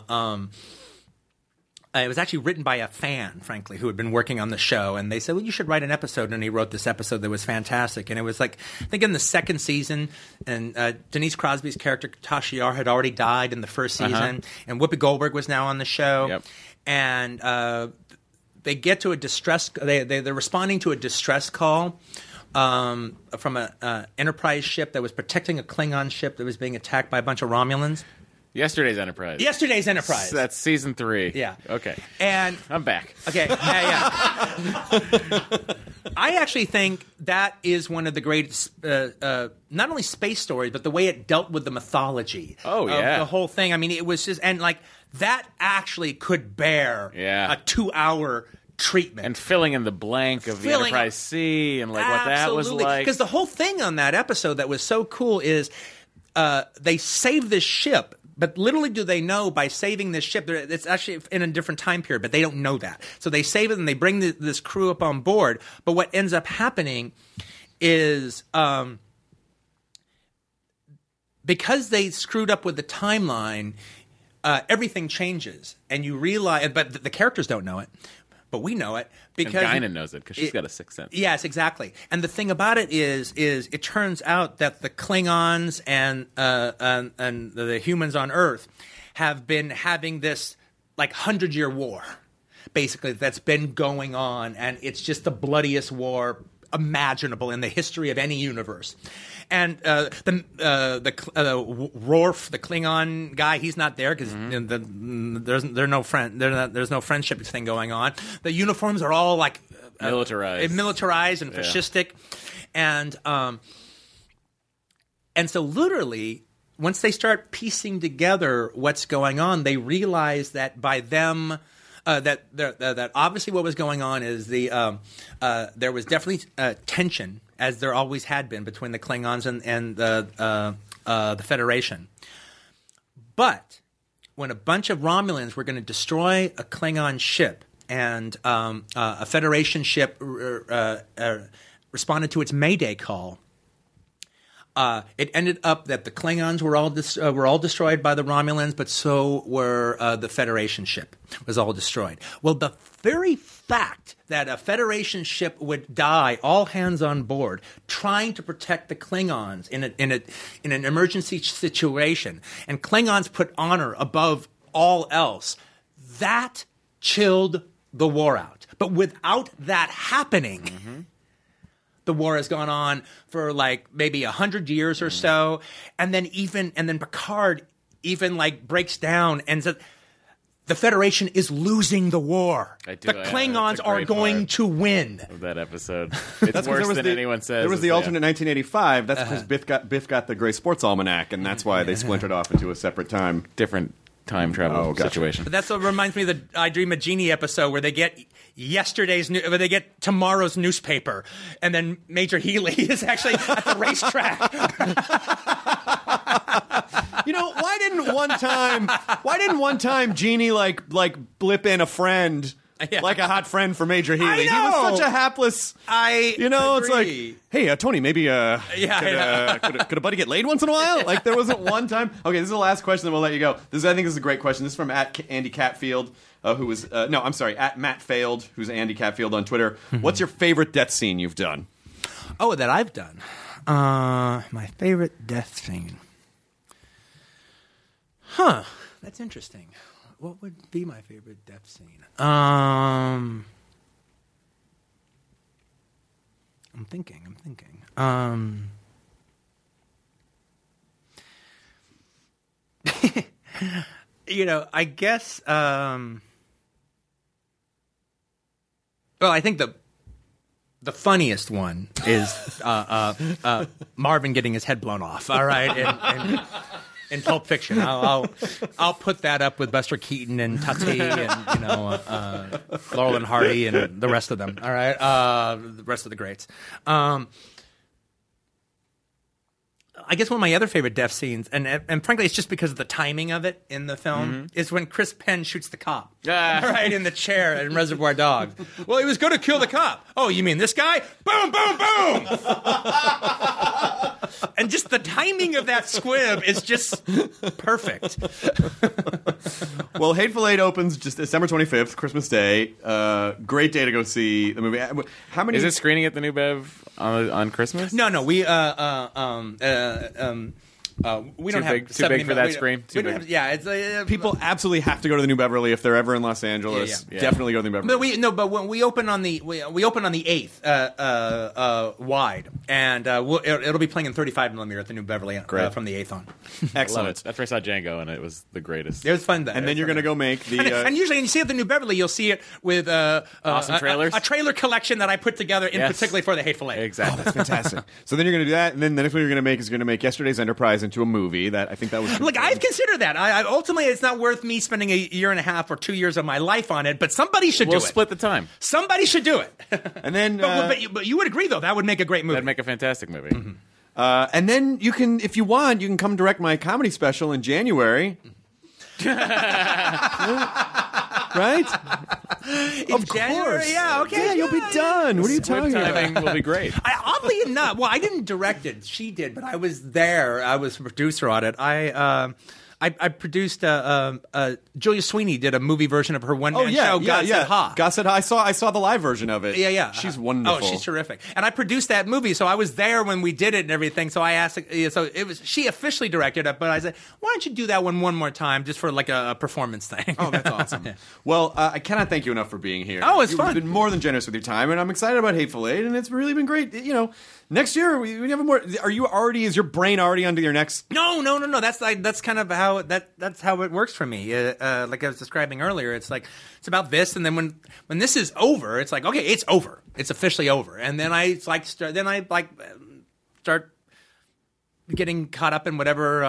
it was actually written by a fan, frankly, who had been working on the show. And they said, well, you should write an episode. And he wrote this episode that was fantastic. And it was like, I think in the second season, and Denise Crosby's character, Tasha Yar, had already died in the first season. And Whoopi Goldberg was now on the show. Yep. And they get to a distress – they're responding to a distress call from a Enterprise ship that was protecting a Klingon ship that was being attacked by a bunch of Romulans. Yesterday's Enterprise. Yesterday's Enterprise. That's season 3. Yeah. Okay. And I'm back. Okay. Yeah. I actually think that is one of the greatest, not only space stories, but the way it dealt with the mythology. Oh, of yeah. the whole thing. I mean, it was just, and like that actually could bear a 2-hour treatment. And filling in the blank of the Enterprise C and like what that was like. Because the whole thing on that episode that was so cool is they save this ship. But little do they know, by saving this ship, it's actually in a different time period, but they don't know that. So they save it and they bring this crew up on board. But what ends up happening is because they screwed up with the timeline, everything changes. And you realize, but the characters don't know it. But we know it because and Guinan knows it because she's got a sixth sense. Yes, exactly. And the thing about it is it turns out that the Klingons and the humans on Earth have been having this like 100-year war, basically, that's been going on, and it's just the bloodiest war imaginable in the history of any universe. And Worf, the Klingon guy, he's not there because there's no friendship thing going on. The uniforms are all like militarized and fascistic, and so literally, once they start piecing together what's going on, they realize that by them. That obviously what was going on is there was definitely tension, as there always had been, between the Klingons and the Federation. But when a bunch of Romulans were going to destroy a Klingon ship and a Federation ship responded to its Mayday call, it ended up that the Klingons were all destroyed by the Romulans, but so were the Federation ship was all destroyed. Well, the very fact that a Federation ship would die, all hands on board, trying to protect the Klingons in an emergency situation, and Klingons put honor above all else, that chilled the war out. But without that happening. The war has gone on for like maybe 100 years or so, and then Picard even like breaks down and says the Federation is losing the war. The Klingons are going to win. Of that episode, it's worse than anyone says. There was the alternate 1985. That's because Biff got the Gray Sports Almanac, and that's why they splintered off into a separate time, different time travel situation. But that's what reminds me of the I Dream of Jeannie episode where they get where they get tomorrow's newspaper, and then Major Healy is actually at the racetrack. You know, why didn't one time Jeannie like blip in a friend? Yeah. Like a hot friend for Major Healy. He was such a hapless. It's like, hey, Tony, maybe could a buddy get laid once in a while? Like there wasn't one time. Okay, this is the last question, then we'll let you go. I think this is a great question. This is from @Andy Catfield, who was @Matt Failed, who's Andy Catfield on Twitter. What's your favorite death scene you've done? Oh, that I've done. My favorite death scene. Huh. That's interesting. What would be my favorite death scene? I'm thinking. I guess. Well, I think the funniest one is Marvin getting his head blown off. All right, in Pulp Fiction. I'll put that up with Buster Keaton and Tati and Laurel and Hardy and the rest of them. All right, the rest of the greats. I guess one of my other favorite death scenes, and frankly, it's just because of the timing of it in the film, is when Chris Penn shoots the cop right in the chair in Reservoir Dogs. Well, he was going to kill the cop. Oh, you mean this guy? Boom, boom, boom! And just the timing of that squib is just perfect. Well, Hateful Eight opens just December 25th, Christmas Day. Great day to go see the movie. How many? Is it screening at the New Bev on Christmas? No. We We don't Too have big- too 70 big for mil- that we- screen? we Too don't big. have- yeah, it's People absolutely have to go to the New Beverly if they're ever in Los Angeles. Yeah. Definitely go to the New Beverly. But when we open on the we open on the 8th wide, and it'll be playing in 35 millimeter at the New Beverly Great. from the 8th on. Love Excellent. it. That's where I saw Django, and it was the greatest. It was fun. And then you're going to go make the... And usually, when you see it at the New Beverly, you'll see it with Awesome trailers? a trailer collection that I put together in Yes. particularly for the Hateful Eight. Exactly. Fantastic. So then you're going to do that, and then the next one you're going to make is going to make Yesterday's Enterprise into a movie. That I think that was... Look, I've considered that. I ultimately, it's not worth me spending a year and a half or 2 years of my life on it, but somebody should We'll do it. split the time. Somebody should do it. And then... but you would agree, though, that would make a great movie. That'd make a fantastic movie. and then you can, if you want, you can come direct my comedy special in January. Right? In January? Yeah, okay. Yeah, you'll be done. What are you talking about? Timing will be great. Oddly enough, well, I didn't direct it. She did, but I was there. I was a producer on it. I produced Julia Sweeney did a movie version of her one-man show, God Said Ha. God Said Ha. I saw the live version of it. Yeah. She's wonderful. Oh, she's terrific. And I produced that movie, so I was there when we did it and everything. So I asked, so it was she officially directed it, but I said, why don't you do that one more time just for like a performance thing? Oh, that's awesome. Well, I cannot thank you enough for being here. Oh, it's fun. You've been more than generous with your time, and I'm excited about Hateful Eight, and it's really been great. You know, next year we have more. Is your brain already onto your next? No. That's kind of how that's how it works for me. Like I was describing earlier, it's like it's about this, and then when this is over, it's like okay, it's over. It's officially over, and then I start getting caught up in whatever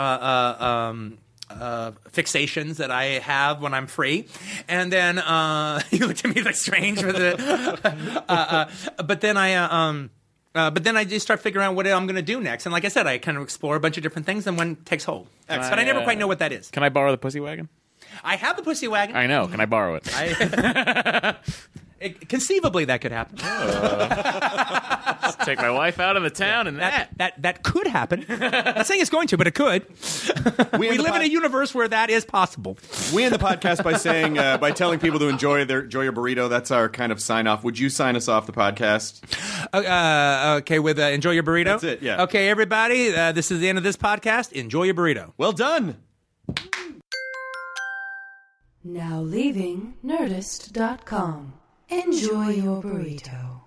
fixations that I have when I'm free, and then you looked at me like strange with it. But then I just start figuring out what I'm going to do next. And like I said, I kind of explore a bunch of different things, and one takes hold. But I never quite know what that is. Can I borrow the pussy wagon? I have the pussy wagon. I know. Can I borrow it? Conceivably, that could happen. Just take my wife out of the town, and that could happen. I'm not saying it's going to, but it could. We live in a universe where that is possible. We end the podcast by saying, by telling people to enjoy your burrito. That's our kind of sign off. Would you sign us off the podcast? Okay, with enjoy your burrito. That's it. Yeah. Okay, everybody. This is the end of this podcast. Enjoy your burrito. Well done. Now leaving Nerdist.com. Enjoy your burrito.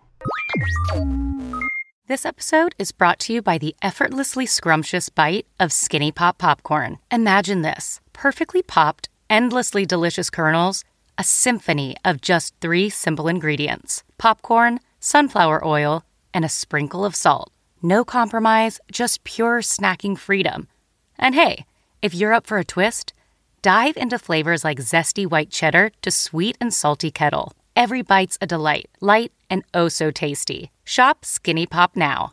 This episode is brought to you by the effortlessly scrumptious bite of Skinny Pop Popcorn. Imagine this. Perfectly popped, endlessly delicious kernels, a symphony of just 3 simple ingredients. Popcorn, sunflower oil, and a sprinkle of salt. No compromise, just pure snacking freedom. And hey, if you're up for a twist, dive into flavors like zesty white cheddar to sweet and salty kettle. Every bite's a delight, light and oh so tasty. Shop Skinny Pop now.